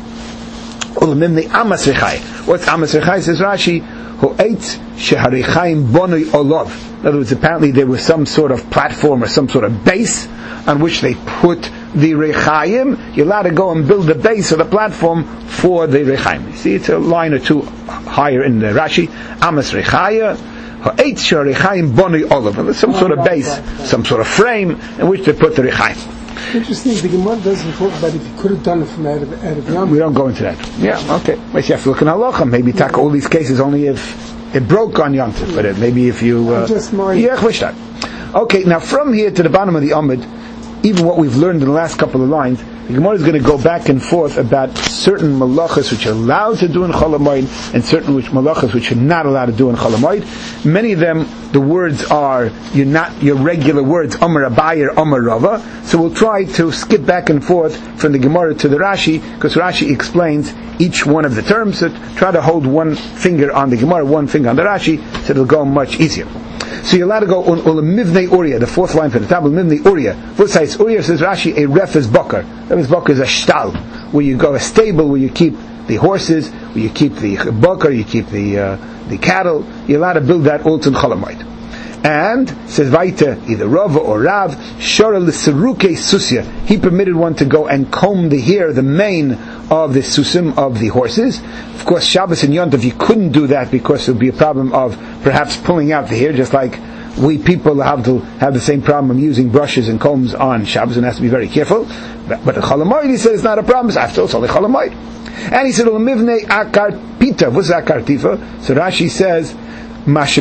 S1: What's Amas Rechai? Says Rashi, who ate Sheharichaim Bonoi Olov. In other words, apparently there was some sort of platform or some sort of base on which they put the Rechaim. You're allowed to go and build the base or the platform for the Rechaim. You see, it's a line or two higher in the Rashi. Amas Rechaya, who ate Sheharichaim Bonoi Olov. There's some sort of base, some sort of frame in which they put the Rechaim.
S2: Interesting, the Gemara doesn't talk about if you could have done it from out of, out of Yom.
S1: We don't go into that. Yeah, okay. But you have to look in halacha. Maybe yeah. Take all these cases only if it broke on Yom Tov, but it, maybe if you... Uh,
S2: just more...
S1: Yeah, okay, now from here to the bottom of the Amud, even what we've learned in the last couple of lines, the Gemara is going to go back and forth about certain malachas which are allowed to do in Chol HaMoed and certain which malachas which are not allowed to do in Chol HaMoed. Many of them, the words are you're not your regular words, Amar Abaye or Amar Rava. So we'll try to skip back and forth from the Gemara to the Rashi, because Rashi explains each one of the terms. So try to hold one finger on the Gemara, one finger on the Rashi, so it'll go much easier. So you're allowed to go on Ulamivnei Uriah, the fourth line for the top, Ulamivnei Uriah. What says Uriah? Says Rashi, a refes bakar. Refes bakar is a shtal, where you go, a stable where you keep the horses, where you keep the bakar, you keep the uh, the cattle. You're allowed to build that also in Chol HaMoed. And says Vaita, either Rava or Rav, Shara l'seruke susya. He permitted one to go and comb the hair, the mane of the susim of the horses. Of course, Shabbos and Yom Tov, you couldn't do that because it would be a problem of perhaps pulling out the hair, just like we people have to have the same problem of using brushes and combs on Shabbos, and has to be very careful. But, but the Chol HaMoed, he said, it's not a problem. After all, it's only Chol HaMoed. And he said, Ulamivnei akar pita. What's akar tifa? So Rashi says, in other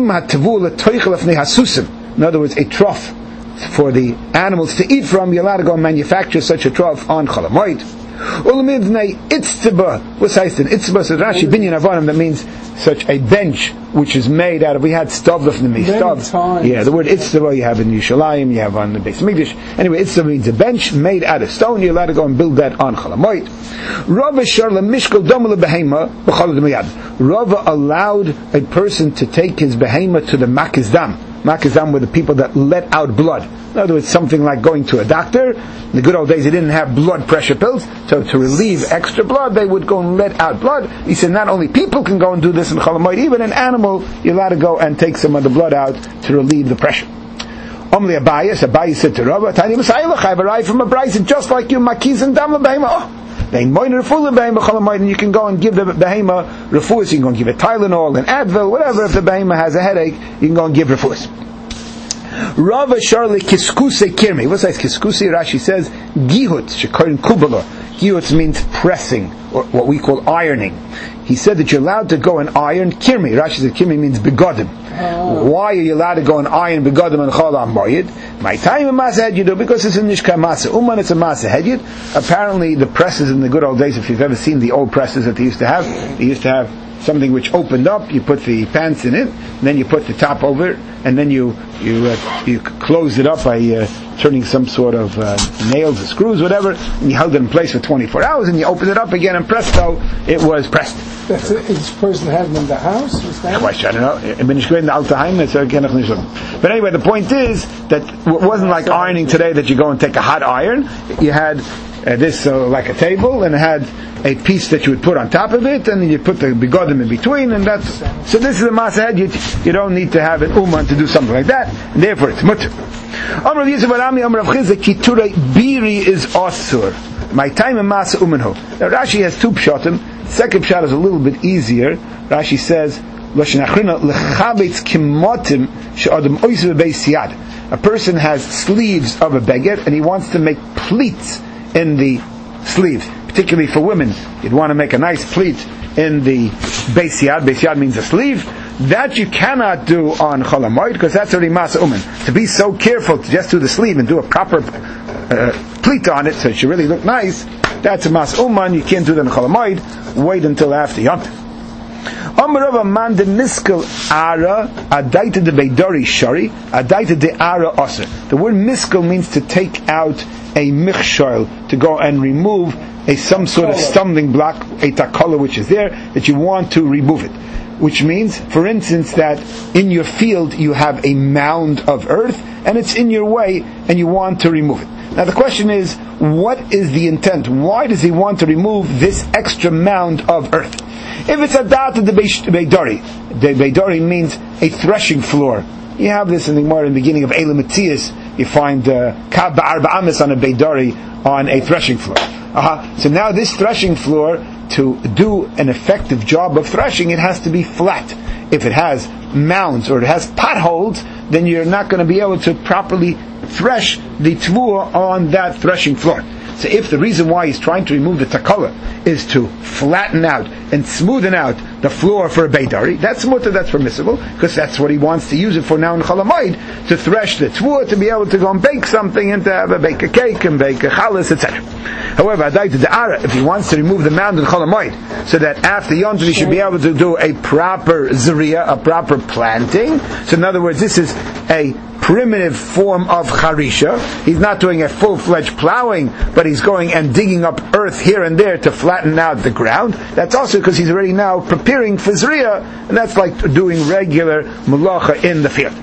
S1: words, a trough for the animals to eat from. You're allowed to go and manufacture such a trough on Chol HaMoed. What's Haistin? Itzba, says Rashi, binyan avanim, that means such a bench which is made out of, we had stavla from the stav. Yeah, the word itzba you have in Yushalayim, you have on the Beis Mikdash. Anyway, itzba means a bench made out of stone. You're allowed to go and build that on Chol HaMoed. Rava sharla mishkal domala behema b'chol d'mayad. Rava allowed a person to take his behema to the makizdam. Makizdam were the people that let out blood. In other words, something like going to a doctor. In the good old days, they didn't have blood pressure pills, so to relieve extra blood, they would go and let out blood. He said, not only people can go and do this in Chol HaMoed, even an animal, you're allowed to go and take some of the blood out to relieve the pressure. Omli Abaye, Abaye said to Rava, Tani Masayilach, I have arrived from a brayso, just like you, Makiz and Dam Behema. Oh, they moiner full of behema Chol HaMoed, and you can go and give the behema refuahs. You can go and give it Tylenol and Advil, whatever. If the behema has a headache, you can go and give refuahs. Rava Sharli Kiskuse Kirmi. What says Kiskuse? Rashi says Gihut Shekarin Kubala. Gihut means pressing, or what we call ironing. He said that you're allowed to go and iron Kirmi. Rashi said Kirmi means begodim. Oh. Why are you allowed to go and iron begodim and Chol HaMoed? My time in Masa Hedyud, because it's in Nishka Masa. Uman, it's a Masa Hedyud. Apparently, the presses in the good old days, if you've ever seen the old presses that they used to have, they used to have something which opened up. You put the pants in it, and then you put the top over it, and then you you uh, you close it up by uh, turning some sort of uh, nails or screws, whatever, and you held it in place for twenty-four hours, and you open it up again, and presto, it was pressed.
S2: That's it. Each person had them in the house? Was that
S1: I don't know. But anyway, the point is that it wasn't like ironing today that you go and take a hot iron. You had uh, this uh, like a table, and it had a piece that you would put on top of it, and then you put the begodim in between, and that's, so this is a Masa Hedyud. You don't need to have an uman to do something like that, and therefore it's mutter. Amar Yisuf Arami, Amar Rav Chizda, Kiturei Biri is Asur. My time in Masa Umanho. Now Rashi has two pshatim. Second pshat is a little bit easier. Rashi says, a person has sleeves of a beged, and he wants to make pleats in the sleeves. particularly for women, you'd want to make a nice pleat in the Beis Yad. Beis Yad means a sleeve. That you cannot do on Chol HaMoed, because that's already Masa Uman. To be so careful to just do the sleeve and do a proper uh, pleat on it so it should really look nice, that's a Masa Uman. You can't do that on Chol HaMoed. Wait until after Yom Tov. Amarava man de miskel ara adaita de beidori shari adaita de ara oser. The word miskel means to take out a michshol, to go and remove a some sort of stumbling block, a takala which is there, that you want to remove it. Which means, for instance, that in your field you have a mound of earth and it's in your way and you want to remove it. Now the question is, what is the intent? Why does he want to remove this extra mound of earth? If it's a data de beidori, the beidori means a threshing floor. You have this in the Gemara in the beginning of Eila Metzias. You find kab ba'arba amis on a beidori on a threshing floor. Uh-huh. So now this threshing floor, to do an effective job of threshing, it has to be flat. If it has mounds or it has potholes, then you're not going to be able to properly thresh the tvua on that threshing floor. So if the reason why he's trying to remove the takala is to flatten out and smoothen out the floor for a beidari, that's mutter, that's permissible, because that's what he wants to use it for now in Chol HaMoed, to thresh the tvua, to be able to go and bake something and to have a bake a cake and bake a chalas, et cetera. However, Adaita de Ara, if he wants to remove the mound in Chol HaMoed, so that after Yom Tov he should be able to do a proper zriya, a proper planting. So in other words, this is a primitive form of charisha. He's not doing a full-fledged plowing, but he's going and digging up earth here and there to flatten out the ground. That's also because he's already now preparing for zriya, and that's like doing regular mulacha in the field.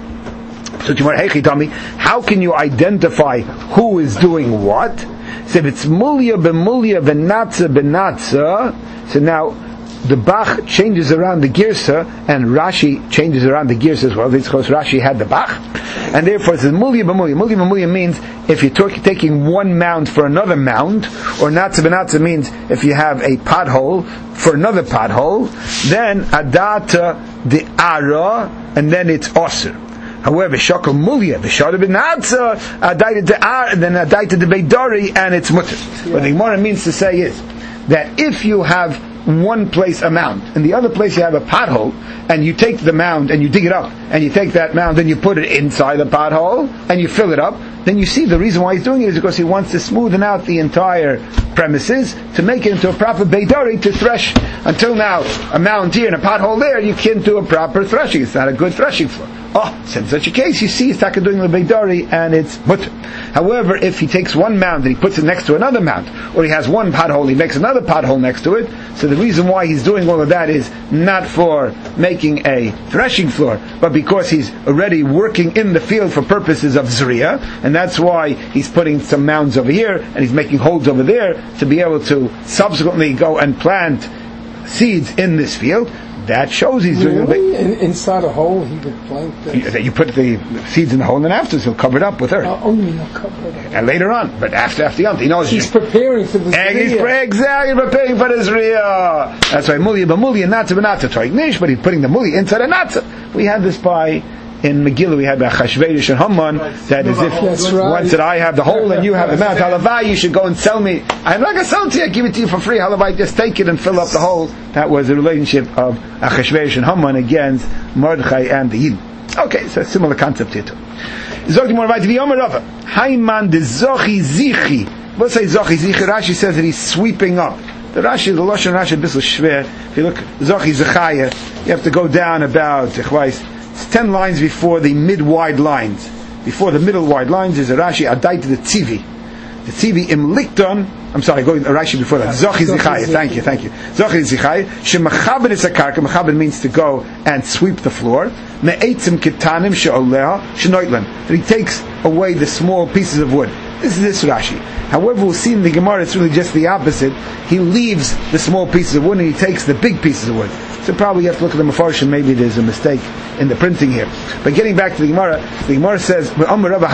S1: So Timur Heichi, tell me, how can you identify who is doing what? So if it's mulya b'mulya v'natza b'natza, so now the Bach changes around the girsa, and Rashi changes around the girsa as well. This because Rashi had the Bach, and therefore it says mulya b'mulya. Mulya b'mulya means if you're talk, taking one mound for another mound, or natza b'natza means if you have a pothole for another pothole, then adata the ara, and then it's osir. However, shakal mulya, v'shada b'natza, adaita de ar, then adaita de beidori, and it's mutter. Yeah. What the Gemara means to say is that if you have one place a mound, and the other place you have a pothole, and you take the mound and you dig it up, and you take that mound and you put it inside the pothole, and you fill it up, then you see the reason why he's doing it is because he wants to smoothen out the entire premises to make it into a proper beidori to thresh. Until now, a mound here and a pothole there, you can't do a proper threshing. It's not a good threshing floor. Oh, so in such a case, you see, it's not doing the beidori and it's mutter. However, if he takes one mound and he puts it next to another mound, or he has one pothole, he makes another pothole next to it, so the reason why he's doing all of that is not for making a threshing floor, but because he's already working in the field for purposes of zriya, and that's why he's putting some mounds over here, and he's making holes over there, to be able to subsequently go and plant seeds in this field. That shows he's doing
S2: really? in, inside a hole. He would plant this.
S1: You, you put the seeds in the hole, and then afterwards he'll cover it up with earth.
S2: Uh, only not cover it up.
S1: And later on, but after after Yom, he knows
S2: he's preparing for the
S1: zriya. He's pre- exactly preparing for the zriya. That's why mulya b'mulya natza b'natza toignish, but he's putting the mulya inside a natza. We had this by. In Megillah we had by Achashverosh and Haman, that is if
S2: right.
S1: once that I have the hole and you have the mount, halavai, you should go and sell me. I'm not going to sell it to you, I give it to you for free, halavai, just take it and fill up the hole. That was the relationship of Achashverosh and Haman against Mordechai and the Yidden. Okay, so a similar concept here too. Zogdi more right to the Yomer Rava. Hayman de Zochi Zichi. Let's say Zochi Zichi, Rashi says that he's sweeping up. The Rashi, the Lashon Rashi, a bit schwer. If you look, Zochi Zechaya, you have to go down about, it's ten lines before the mid-wide lines. Before the middle wide lines is a Rashi Adai to the Tzivi. The Tzivi im Likton. I'm sorry, going a Rashi before that. Zochi Zichaya. Thank you, thank you. Zochi Zichaya. Shemachaben is a karka. Mechaben means to go and sweep the floor. Me'etzim ketanim she'oleha shenoitlan. That he takes away the small pieces of wood. This is this Rashi. However, we'll see in the Gemara it's really just the opposite. He leaves the small pieces of wood and he takes the big pieces of wood. So probably you have to look at the Mefarshim, maybe there's a mistake in the printing here. But getting back to the Gemara, the Gemara says, if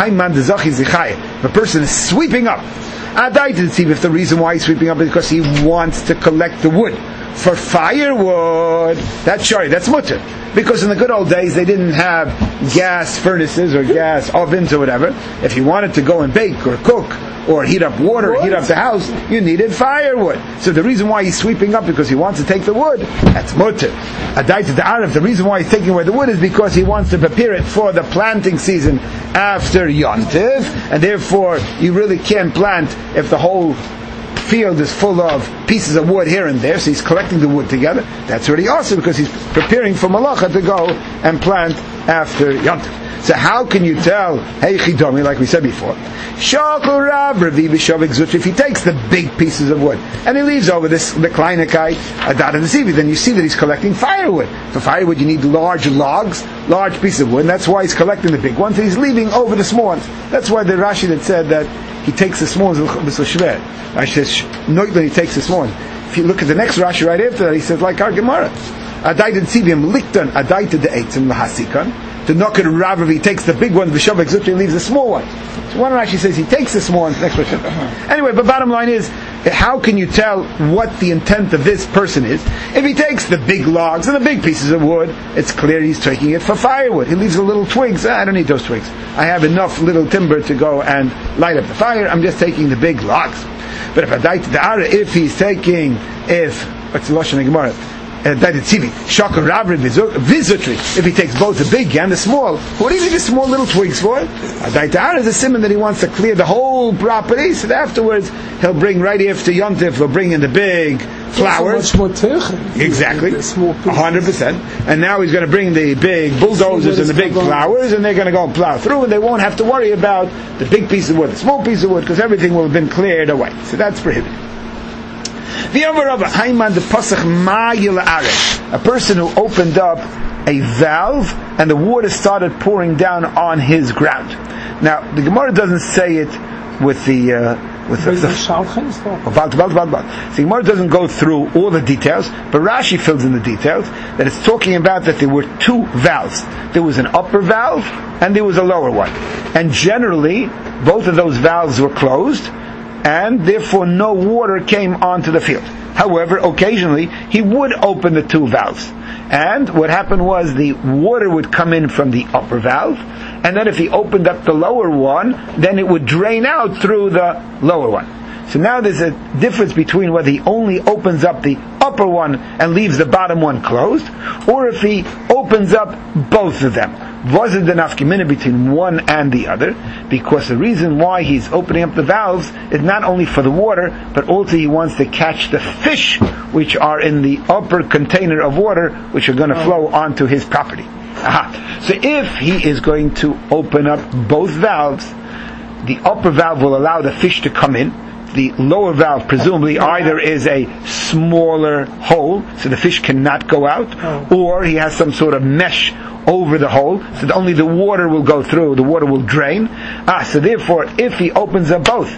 S1: a person is sweeping up, if the reason why he's sweeping up is because he wants to collect the wood for firewood, that's shari, that's mutter. Because in the good old days they didn't have gas furnaces or gas ovens or whatever. If you wanted to go and bake or cook or heat up water, or heat up the house, you needed firewood. So the reason why he's sweeping up because he wants to take the wood, that's mutter. Adaita da'arif, the reason why he's taking away the wood is because he wants to prepare it for the planting season after Yontiv, and therefore you really can't plant if the whole field is full of pieces of wood here and there, so he's collecting the wood together. That's already awesome because he's preparing for Malacha to go and plant after Yontiv. So how can you tell, hey chidomi, like we said before, if he takes the big pieces of wood and he leaves over this the kleinigkeit, adat and the then you see that he's collecting firewood. For firewood you need large logs, large pieces of wood, and that's why he's collecting the big ones and he's leaving over the small ones. That's why the Rashi that said that he takes the small ones, Rashi says, noitlan he takes the small ones. If you look at the next Rashi right after that, he says like our Gemara, adaita tzivim liktan adaita de'etzim lahasikan. To knock it Rav, if he takes the big one, V'shavak Zutri, and leaves the small one. So one Rashi says he takes the small one, next question. Anyway, but bottom line is, how can you tell what the intent of this person is? If he takes the big logs and the big pieces of wood, it's clear he's taking it for firewood. He leaves the little twigs. Ah, I don't need those twigs. I have enough little timber to go and light up the fire. I'm just taking the big logs. But if I if he's taking, if, what's the Lashon Gemara? If he takes both the big and the small, what do you need the small little twigs for? Adaita is a simon that he wants to clear the whole property, so that afterwards he'll bring right after Yontif, he'll bring in the big flowers. Exactly, one hundred percent. And now he's going to bring the big bulldozers and the big flowers, and they're going to go and plow through, and they won't have to worry about the big piece of wood, the small piece of wood, because everything will have been cleared away. So that's prohibited. The other of a person who opened up a valve and the water started pouring down on his ground. Now the Gemara doesn't say it with the uh, with the, the, the Gemara doesn't go through all the details, but Rashi fills in the details that it's talking about that there were two valves. There was an upper valve and there was a lower one, and generally both of those valves were closed, and therefore no water came onto the field. However, occasionally he would open the two valves, and what happened was the water would come in from the upper valve, and then if he opened up the lower one, then it would drain out through the lower one. So now there's a difference between whether he only opens up the upper one and leaves the bottom one closed, or if he opens up both of them. Was it the nafkamina between one and the other? Because the reason why he's opening up the valves is not only for the water, but also he wants to catch the fish which are in the upper container of water, which are going to flow onto his property. Aha. So if he is going to open up both valves, the upper valve will allow the fish to come in. The lower valve presumably either is a smaller hole, so the fish cannot go out, or he has some sort of mesh over the hole, so that only the water will go through, the water will drain. Ah, so therefore, if he opens up both,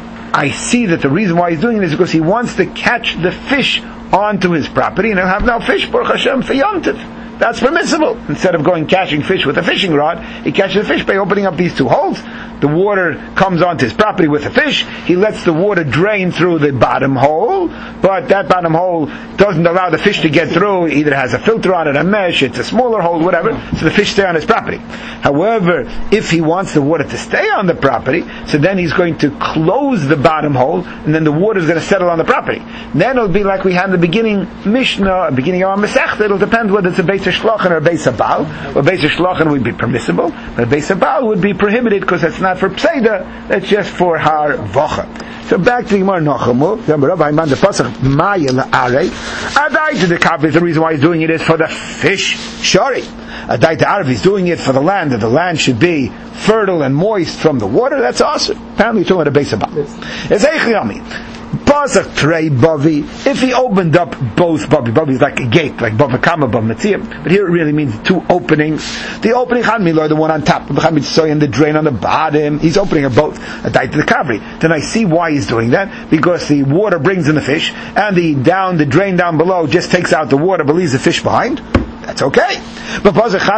S1: I see that the reason why he's doing it is because he wants to catch the fish onto his property, and he'll have now fish, Baruch Hashem, for Yontif. That's permissible. Instead of going catching fish with a fishing rod, he catches the fish by opening up these two holes. The water comes onto his property with the fish. He lets the water drain through the bottom hole, but that bottom hole doesn't allow the fish to get through. It either has a filter on it, a mesh, it's a smaller hole, whatever, so the fish stay on his property. However, if he wants the water to stay on the property, so then he's going to close the bottom hole, and then the water is going to settle on the property. Then it'll be like we had in the beginning Mishnah, beginning of our Masechta. It'll depend whether it's a Beis Shlachan or a Beis Habal. Well, Beis Shlachan would be permissible, but a Beis Habal would be prohibited because it's not for Pseida, that's just for Har Vocha. So back to the Gemara Nochamu, the Pasach Maya La'arei. Adai to the Kav, the reason why he's doing it is for the fish. Shari. Adai to Arav, he's doing it for the land, that the land should be fertile and moist from the water. That's awesome. Apparently you're talking about a Beis Habal. It's Eichiyami. Pasach Trei Bavi, if he opened up both Bavi, Bavi is like a gate, like Bava Kama, Bava Metzia, but here it really means two openings. The opening Chanmilor, the one on top, and the drain on the bottom, he's opening up both, a diet to the Kavri. Then I see why he's doing that, because the water brings in the fish, and the down, the drain down below just takes out the water, but leaves the fish behind. That's okay. But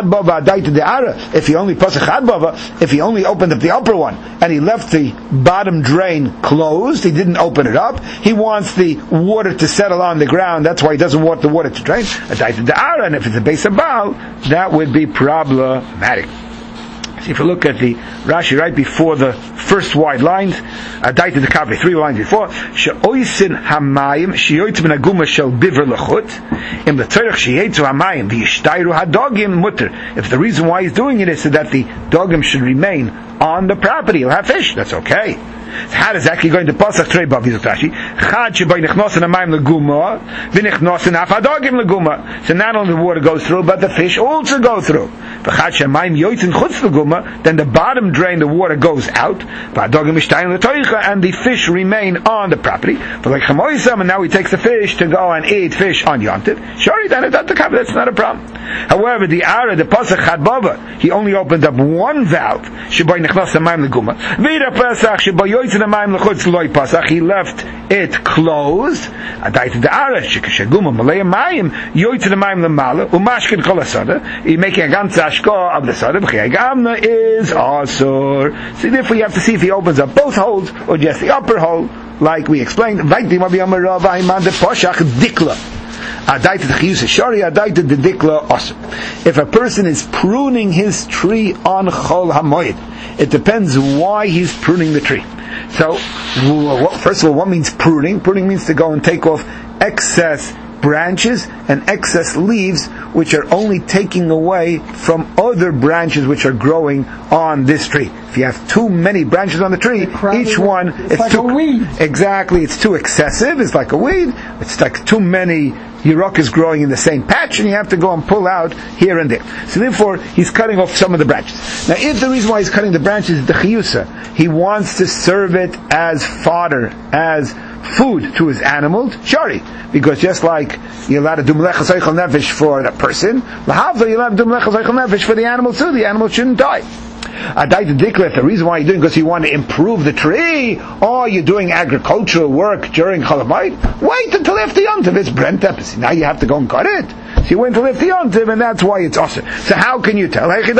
S1: if he only if he only opened up the upper one and he left the bottom drain closed, he didn't open it up, he wants the water to settle on the ground, that's why he doesn't want the water to drain. And if it's a Beis Habal, that would be problematic. So if you look at the Rashi right before the first wide lines, Adaita the Kavli, three lines before, she'oisin hamayim she'yoytz ben aguma shel biver lechut im l'tzorech she'yetzu hamayim v'yishtayru hadogim mutter. If the reason why he's doing it is so that the dogim should remain on the property, he'll have fish, that's okay. How is that going to pasach trei bav Rashi? Chad shebay nichnosin hamayim leguma v'nichnosin af hadogim leguma. So not only the water goes through, but the fish also go through. V'chad shemayim yoytzin chutz leguma, then the bottom drain, the water goes out, v'hadogim mishtayim l'toicha, and the fish remain on the property. Like chamoisam, and now he takes the fish to go and eat fish on Yontiv. Sure, then that's not a problem. However, the ara, the pasach chad bava, he only opened up one valve. Shebay nichnosin hamayim leguma. V'ira pasach shebay he left it closed. He making a ganz ashka of the sada is also. See, therefore you have to see if he opens up both holes or just the upper hole, like we explained. If a person is pruning his tree on Chol HaMoed, it depends why he's pruning the tree. So, first of all, what means pruning? Pruning means to go and take off excess branches and excess leaves which are only taking away from other branches which are growing on this tree. If you have too many branches on the tree, each one
S2: it's
S1: it's
S2: like
S1: too,
S2: a weed.
S1: Exactly, it's too excessive. It's like a weed. It's like too many Yerukas growing in the same patch, and you have to go and pull out here and there. So therefore, he's cutting off some of the branches. Now, if the reason why he's cutting the branches is the chiyusa, he wants to serve it as fodder, as food to his animals, shari. Because just like you're allowed to do melecha zeichel nefesh for the person, lahavda you're allowed to do melecha zeichel nefesh for the animal too. The animal shouldn't die. Adaita dikla, the reason why you're doing it because you want to improve the tree, or you're doing agricultural work during Chol HaMoed, wait until after Yontiv, it's Brent Epis. Now you have to go and cut it. So you wait until after Yontiv, and that's why it's awesome. So how can you tell? If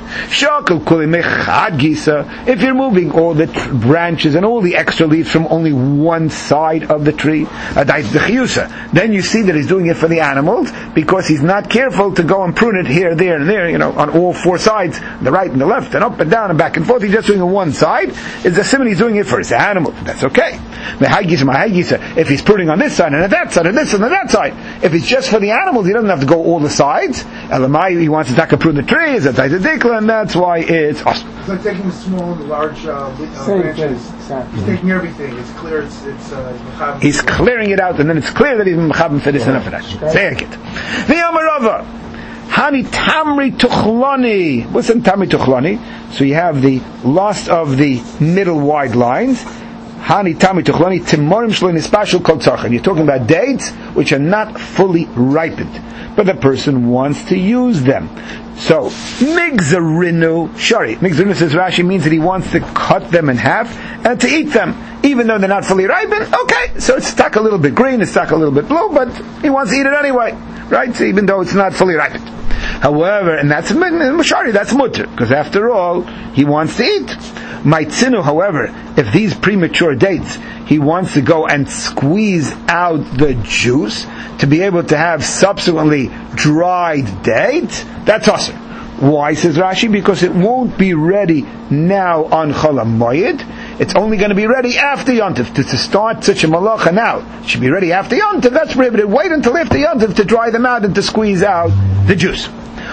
S1: you're moving all the t- branches and all the extra leaves from only one side of the tree, then you see that he's doing it for the animals, because he's not careful to go and prune it here, there, and there, you know, on all four sides, the right and the left, and up and down and back and forth. He's just doing it on one side. It's assuming he's doing it for his animals. That's okay. If he's pruning on this side and on that side and this and on that side, if it's just for the animals, he doesn't have to go all the sides. Elamai, he wants to take a prune the trees, that's a dikla, and that's why it's awesome.
S3: It's like taking small and large uh, uh, branches. Exactly. He's taking everything. It's clear. It's it's. Uh,
S1: he's clearing it out, and then it's clear that he's mechabim for this and for that. Say it. The Amarava. Hani tamri tuchlani. What's in tamri tuchlani? So you have the last of the middle wide lines. Hani tamri tuchlani timorim shloni special called tzarchan. You're talking about dates which are not fully ripened, but the person wants to use them. So migzarinu shari. Migzarinu, says Rashi, means that he wants to cut them in half and to eat them, even though they're not fully ripened. Okay, so it's stuck a little bit green, it's stuck a little bit blue, but he wants to eat it anyway, right? So even though it's not fully ripened. However, and that's Mashari, that's mutter, because after all, he wants to eat. Maitzinu, however, if these premature dates, he wants to go and squeeze out the juice to be able to have subsequently dried dates, that's awesome. Why, says Rashi? Because it won't be ready now on Chol HaMoed. It's only going to be ready after Yontif. To, to start such a malacha now, it should be ready after Yontif. That's prohibited. Wait until after Yontif to dry them out and to squeeze out the juice.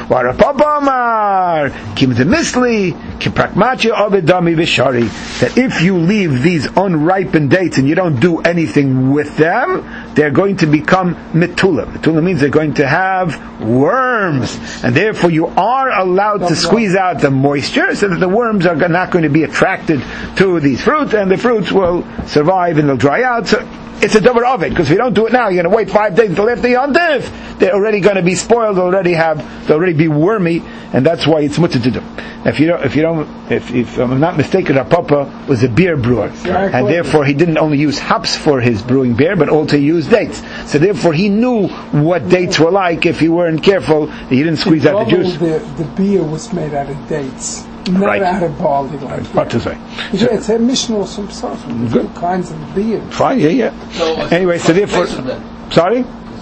S1: That if you leave these unripened dates and you don't do anything with them, they're going to become metula. Metula means they're going to have worms, and therefore you are allowed to squeeze out the moisture so that the worms are not going to be attracted to these fruits, and the fruits will survive and they'll dry out. So it's a double of it, because if you don't do it now, you're going to wait five days until after Yontif. They're already going to be spoiled. They'll already have, they'll already be wormy, and that's why it's mutter to do. If you don't, if you don't, if, if I'm not mistaken, our Papa was a beer brewer, exactly. And therefore he didn't only use hops for his brewing beer, but also used dates. So therefore he knew what dates were like. If you weren't careful, he didn't squeeze out the juice.
S2: The, the beer was made out of dates. Not
S1: right.
S2: out of barley, like
S1: what to say?
S2: Yeah, so, it's a mission or some sort of good kinds of beer.
S1: Fine, yeah, yeah.
S6: So
S1: anyway, so therefore, sorry.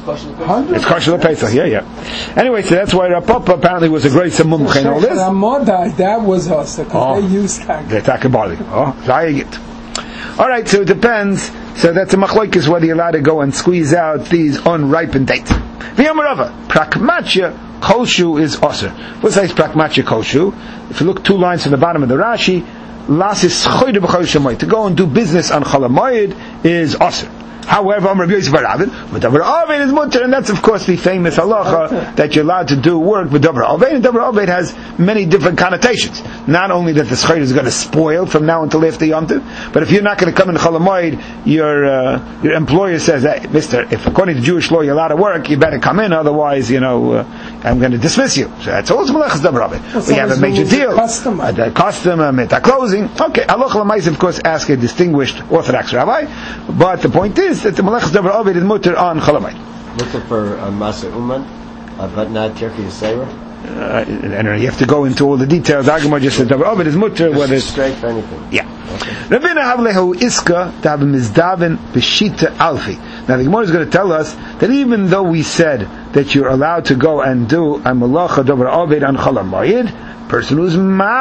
S1: It's kosher Pesach, yeah, yeah. Anyway, so that's why Rapapa apparently was a great mumche and all this.
S2: Ramodai, that was us, because oh, they used tak.
S1: The takabali. Oh, zayigit. All right, so it depends. So that's a machlokes whether you're allowed to go and squeeze out these unripened dates. V'yamarava, prakmatya koshu is osir. What says prakmatya koshu? If you look two lines from the bottom of the Rashi, lasis choyde b'chol shemoyed, to go and do business on Chol HaMoed is osir. However, Rabbi Yosef bar Avin, but Davar Aved is mutter, and that's of course the famous halacha that you're allowed to do work with Davar Aved. And Davar Aved has many different connotations. Not only that the schayr is going to spoil from now until after Yom Tov, but if you're not going to come in Chol HaMoed, your uh, your employer says, hey, Mister, if according to Jewish law you're allowed to work, you better come in, otherwise, you know, uh, I'm going to dismiss you. So that's also Malachas Davar Aved. We have a major deal.
S2: Customer.
S1: Uh, the customer, meta closing. Okay, halacha l'maisa, of course, ask a distinguished Orthodox rabbi, but the point is that the Malachas Davar Aved is mutter on Chol HaMoed.
S6: Mutter for uh, Masa Uman, uh, but not Turkey Seira?
S1: Uh, and you have to go into all the details. The Agama just said Davar Aved is mutter, whether it's
S6: straight for anything.
S1: Yeah. Ravina Havlehu Iska to have a Mizdavin B'Shita Alfi. Now the Gemara is going to tell us that even though we said that you're allowed to go and do a Malacha Davar Aved on Chol HaMoed, person who's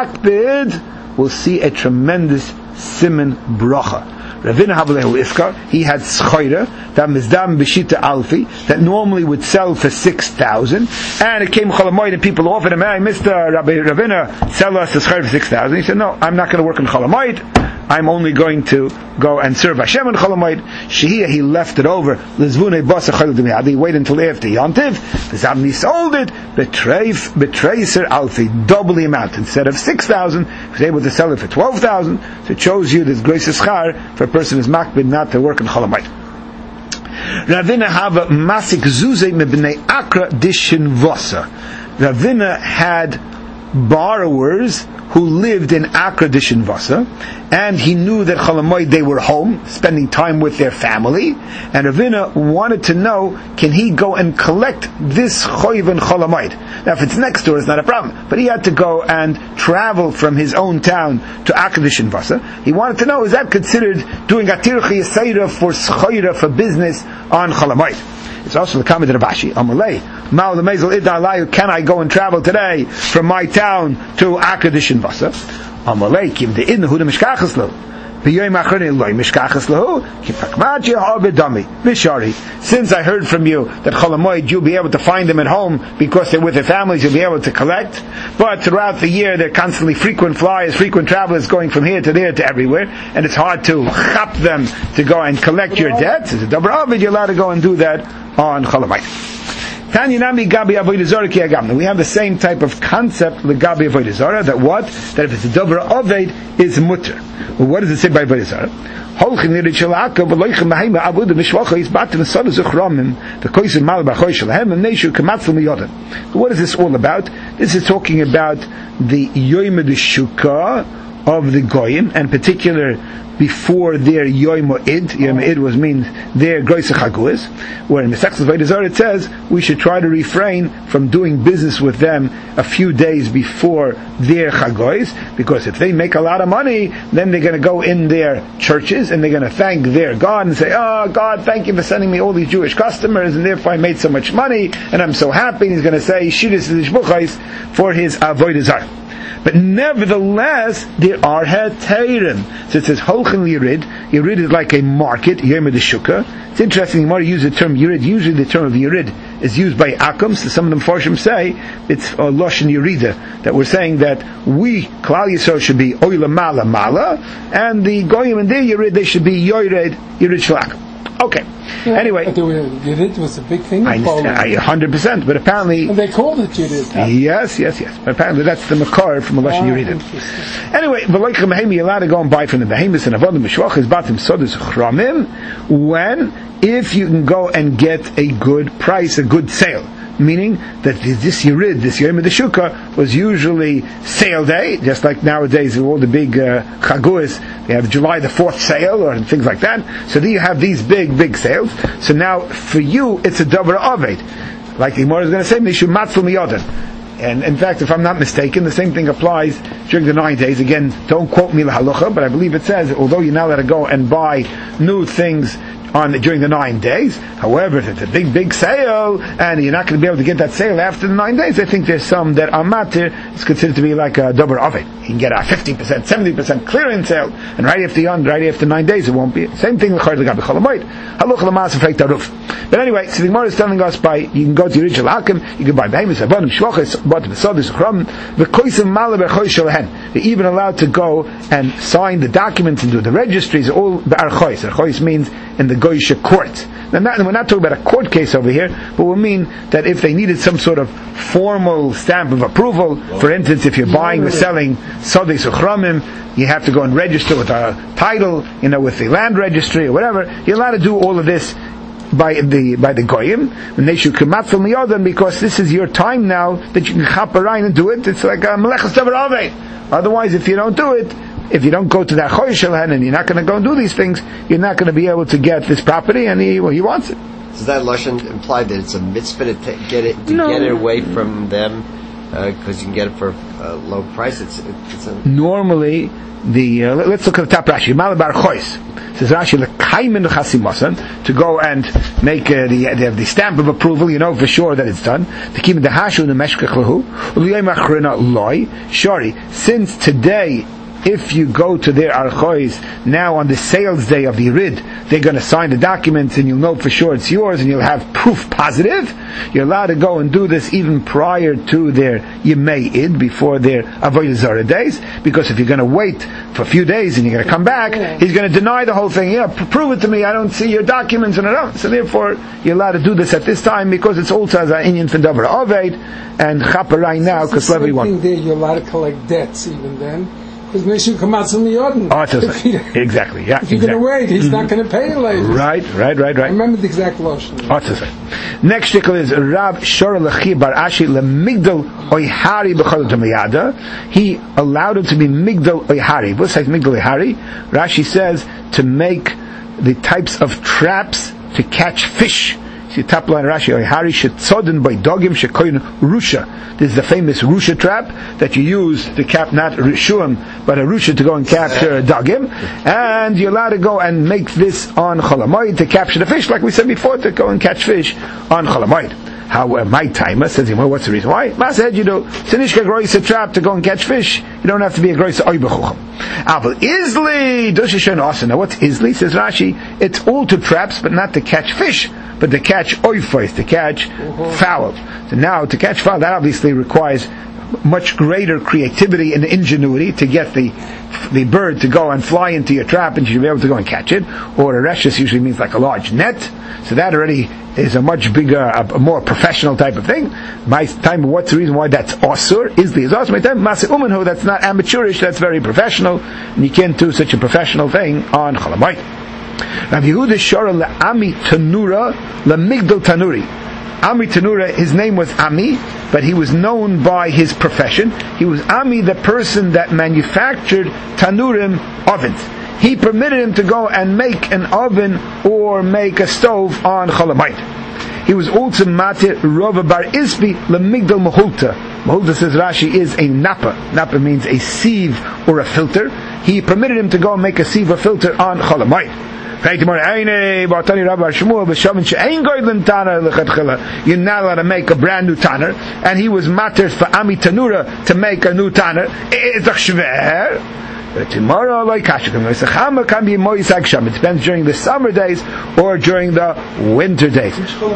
S1: makbid will see a tremendous siman bracha. Ravina Havlehu Iskar, he had schayra, that mizdam b'shita alfi, that normally would sell for six thousand, and it came Chol HaMoed and people offered him, hey, Mister Rabbi Ravina, sell us the schayra for six thousand. He said, no, I'm not going to work in Chol HaMoed, I'm only going to go and serve Hashem in Chol HaMoed. Shehiyah, he left it over, Lizvunei basa chayil d'miyad, he waited until after Yom Tov, V'zam he sold it, betreif, betreiser alfi, double the amount. Instead of six thousand, he was able to sell it for twelve thousand, so it shows you this grace schar for a person who's makbid not to work in Chol HaMoed. Ravina Hava Masik Zuze Mebnei Akra Dishin Vosa. Ravina had borrowers who lived in Akra Dishin Vosa, and he knew that Chol HaMoed they were home, spending time with their family, and Ravina wanted to know, can he go and collect this Choyv in Chol HaMoed? Now if it's next door, it's not a problem, but he had to go and travel from his own town to Akra Dishin Vosa. He wanted to know, is that considered doing Atir Chiyasayra for Schayra, for business on Chol HaMoed? It's also the comment of Rashi. Amalei, Ma'al Mezel Idalayu. Can I go and travel today from my town to Akra Dishin Vosa? Amalei, Kim de Idn Huda Mishkachas Lo. B'yoyim Achronim Lo Mishkachas Lo. Kim Pakmatya Abedami Mishari. Since I heard from you that Chol HaMoed you'll be able to find them at home because they're with their families, you'll be able to collect. But throughout the year, there are constantly frequent flyers, frequent travelers going from here to there to everywhere, and it's hard to chap them to go and collect your debts. As a Davar Aved, you're allowed to go and do that on Chol HaMoed. Tanyanami Gabi Avodah Zarah Ki Agamna. We have the same type of concept, the Gabi Avodah Zarah, that what? That if it's a Davar Aved, is mutter. Well, what does it say by Avodah Zarah? Holchin Nirid Shalaka, V'loichem Mahima Avodah Mishvacha, Is Batim Soda Zuchramim, the Koisim Mal Bachoy Shalahem, and Neshu Kamatzl Miyodim. What is this all about? This is talking about the Yom Shukah of the Goyim, and particular before their Yom Id. Yom Id was means their Groise Chaguas, where in Mesechus Avodah Zarah it says we should try to refrain from doing business with them a few days before their Chagois, because if they make a lot of money, then they're going to go in their churches and they're going to thank their God and say, oh God, thank you for sending me all these Jewish customers, and therefore I made so much money and I'm so happy. And he's going to say Shidduch Ishbuchais for his Avodah Zarah. But nevertheless, there are heterim. So it says, Holchin Yirid. Yirid is like a market, Yom Shukah. It's interesting, the use the term Yirid. Usually the term of Yirid is used by Akum. So some of them Farshim say, it's a Lashon Yirida, that we're saying that we, Klal Yisrael, should be Oila Mala Mala, and the Goyim and their Yirid, they should be Yored, Yirid Shalak. Okay.
S2: Yeah,
S1: anyway,
S2: Yirid was a big thing.
S1: I one hundred percent, but apparently,
S2: and they called it Yirid. Huh?
S1: Yes, yes, yes. But apparently, that's the makar from a Lashon Yirid. Anyway, v'loich Mahemi, you're allowed to go and buy from the behemoths and avodim mishvachas batim sodas chramim when if you can go and get a good price, a good sale. Meaning that this Yirid, this Yom Shukah, was usually sale day, just like nowadays with all the big uh, chaguas, they have July the fourth sale or things like that. So then you have these big, big sales. So now for you, it's a Davar Aved. Like the Gemara is going to say, Mishu Matzul Miyodan. And in fact, if I'm not mistaken, the same thing applies during the nine days. Again, don't quote me la halacha, but I believe it says, although you're now allowed to go and buy new things on the, during the nine days. However, if it's a big, big sale, and you're not going to be able to get that sale after the nine days, I think there's some that are matir. It's considered to be like a double oven. You can get a fifty percent, seventy percent clearance sale, and right after the right after nine days, it won't be. Same thing with Chayr L'Gabi Cholamoid. Haluch L'Mas Freit Taruf. But anyway, so the Gemara is telling us by, you can go to Yerichel Hakim, you can buy Behemoths, Avonim, Shvochos, Botim, Sodis, Chrom, V'koisim Malav Erchois Shalahen. They're even allowed to go and sign the documents and do the registries, all the Archois. Archois means in the Goyish court. Now, not, we're not talking about a court case over here, but we mean that if they needed some sort of formal stamp of approval, for instance, if you're buying or selling Sodis or Chromim, you have to go and register with a title, you know, with the land registry or whatever. You're allowed to do all of this by the by the goyim, and they should come out from the other, because this is your time now that you can chop around and do it. It's like a melechas davar avei. Otherwise, if you don't do it, if you don't go to that choy shalahen and you're not going to go and do these things, you're not going to be able to get this property, and he well, he wants it.
S6: Does that lashon imply that it's a mitzvah to ta- get it to
S1: No.
S6: get it away from them because uh, you can get it for a low price? It's, it's a
S1: Normally, the uh, let's look at the top Rashi. Malabar chois says Rashi lekaimen chasimasan, to go and make uh, the, the the stamp of approval. You know for sure that it's done. To keep the hashu the meshkach lahu uliyemachrina loy shari. Since today, if you go to their archois now on the sales day of the Yerid, they're going to sign the documents and you'll know for sure it's yours and you'll have proof positive. You're allowed to go and do this even prior to their Yemei Id, before their Avodah Zarah days, because if you're going to wait for a few days and you're going to come back, he's going to deny the whole thing. Yeah, prove it to me, I don't see your documents, and I don't. So therefore, you're allowed to do this at this time, because it's also as an Inyan from Davar Oved and Chapa right now, because Levi wants.
S2: There, you're allowed to collect debts even then. Because maybe you come out some Yodin.
S1: Oh, it's just like, exactly, yeah.
S2: If you're
S1: exactly.
S2: going to wait, he's mm-hmm. not going to pay you later.
S1: Right, right, right, right.
S2: I remember the exact lotion.
S1: Oh, it's just like. Next shtickle is Rav Shor Lechi Bar Ashi LeMigdal Oyhari B'Cholat Miyada. He allowed him to be Migdal Oyhari. What says Migdal Oyhari? Rashi says to make the types of traps to catch fish. See, top line Rashi, Oyhari Shetzodin by Dogim Shekoyin Rusha. This is the famous Rusha trap that you use to cap not Rishuim, but a Rusha to go and capture Dogim. And you're allowed to go and make this on Cholamoid to capture the fish, like we said before, to go and catch fish on Cholamoid. How uh, my timer says, well, what's the reason why? Ma said, you know, Sinishka Grois a trap to go and catch fish. You don't have to be a Grois Oibechucham. Aval Isli, Dushishan Asa. Now, what's Isli? Says Rashi, it's all to traps, but not to catch fish, but to catch oifos, to catch uh-huh. fowl. So now, to catch fowl, that obviously requires much greater creativity and ingenuity to get the the bird to go and fly into your trap, and you should be able to go and catch it. Or a reshus usually means like a large net. So that already is a much bigger, a, a more professional type of thing. My time, what's the reason why that's osur? Is the osur? My time, masi umanhu, that's not amateurish, that's very professional, and you can't do such a professional thing on Cholamoid. Rav Yehuda Shora le'ami tanura le'migdal tanuri. Ami Tanura, his name was Ami, but he was known by his profession. He was Ami, the person that manufactured Tanurim ovens. He permitted him to go and make an oven or make a stove on Cholamoid. He was also Matir Rova Bar Isbi Lemigdal Mahulta. Mahulta, says Rashi, is a napa. Napa means a sieve or a filter. He permitted him to go and make a sieve or filter on Cholamoid. You're not allowed to make a brand new tanner, and he was matter for Ami Tanura to make a new tanner. It's a shver. But tomorrow, like Kashakam, can be Moisak Sham. It depends during the summer days or during the winter days.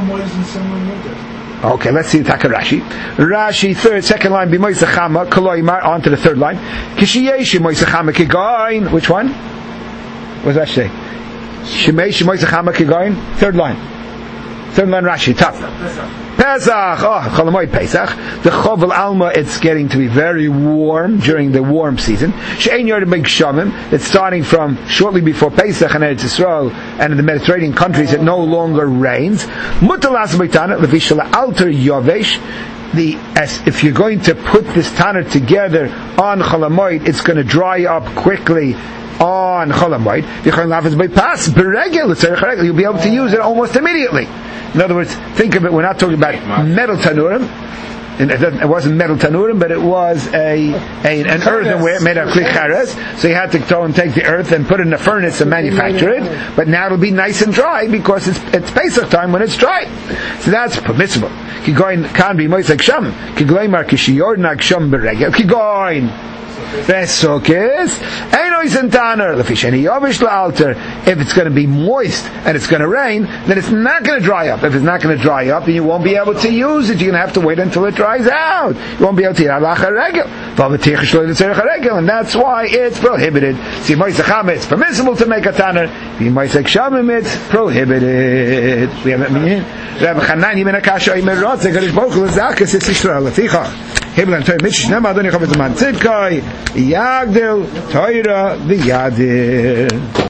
S1: Okay, let's see the Takarashi. Rashi, third, second line, be Moisachama, Kaloimar, on to the third line. Kishiyeshi Moisachama Kigain. Which one? What does that say? Shemei Shemoi Zechama Kigoyin. Third line. Third line Rashi. Top. Pesach. Oh, Cholamoid Pesach. The Chovel Alma, it's getting to be very warm during the warm season. She'ein Yor Big Shamim. It's starting from shortly before Pesach in Eretz Yisrael and in the Mediterranean countries. It no longer rains. Mutalas B'Tana Levishala Alter Yovesh. The as if you're going to put this tanner together on Cholamoid, it's going to dry up quickly. On Cholamoid, you'll be able to use it almost immediately. In other words, think of it, we're not talking about metal tanurim, and it, it wasn't metal tanurim, but it was a, a an earthenware made of kli cheres. So you had to go and take the earth and put it in a furnace and manufacture it. But now it'll be nice and dry because it's it's Pesach time when it's dry. So that's permissible. Kigoin can be moisek sham. Kigoimar kishiyornak sham beregel. Kigoin. Besokis, Einois and Tanner, Lefisheni Yovish Alter. If it's going to be moist and it's going to rain, then it's not going to dry up. If it's not going to dry up, then you won't be able to use it. You're going to have to wait until it dries out. You won't be able to eat Alacha Regel. And that's why it's prohibited. See, it's permissible to make a Tanner. It's prohibited. We have that meaning. Rabbi Chanan, Ibn Akasha, Ibn Rotze, Garish Bokel, Zakas, it's Israel, Leficha. Hebel and Toy Mish, Nema, Adoni, Chavetz, Man, Tzidkoi, Yagdil, Toira, the Yadir.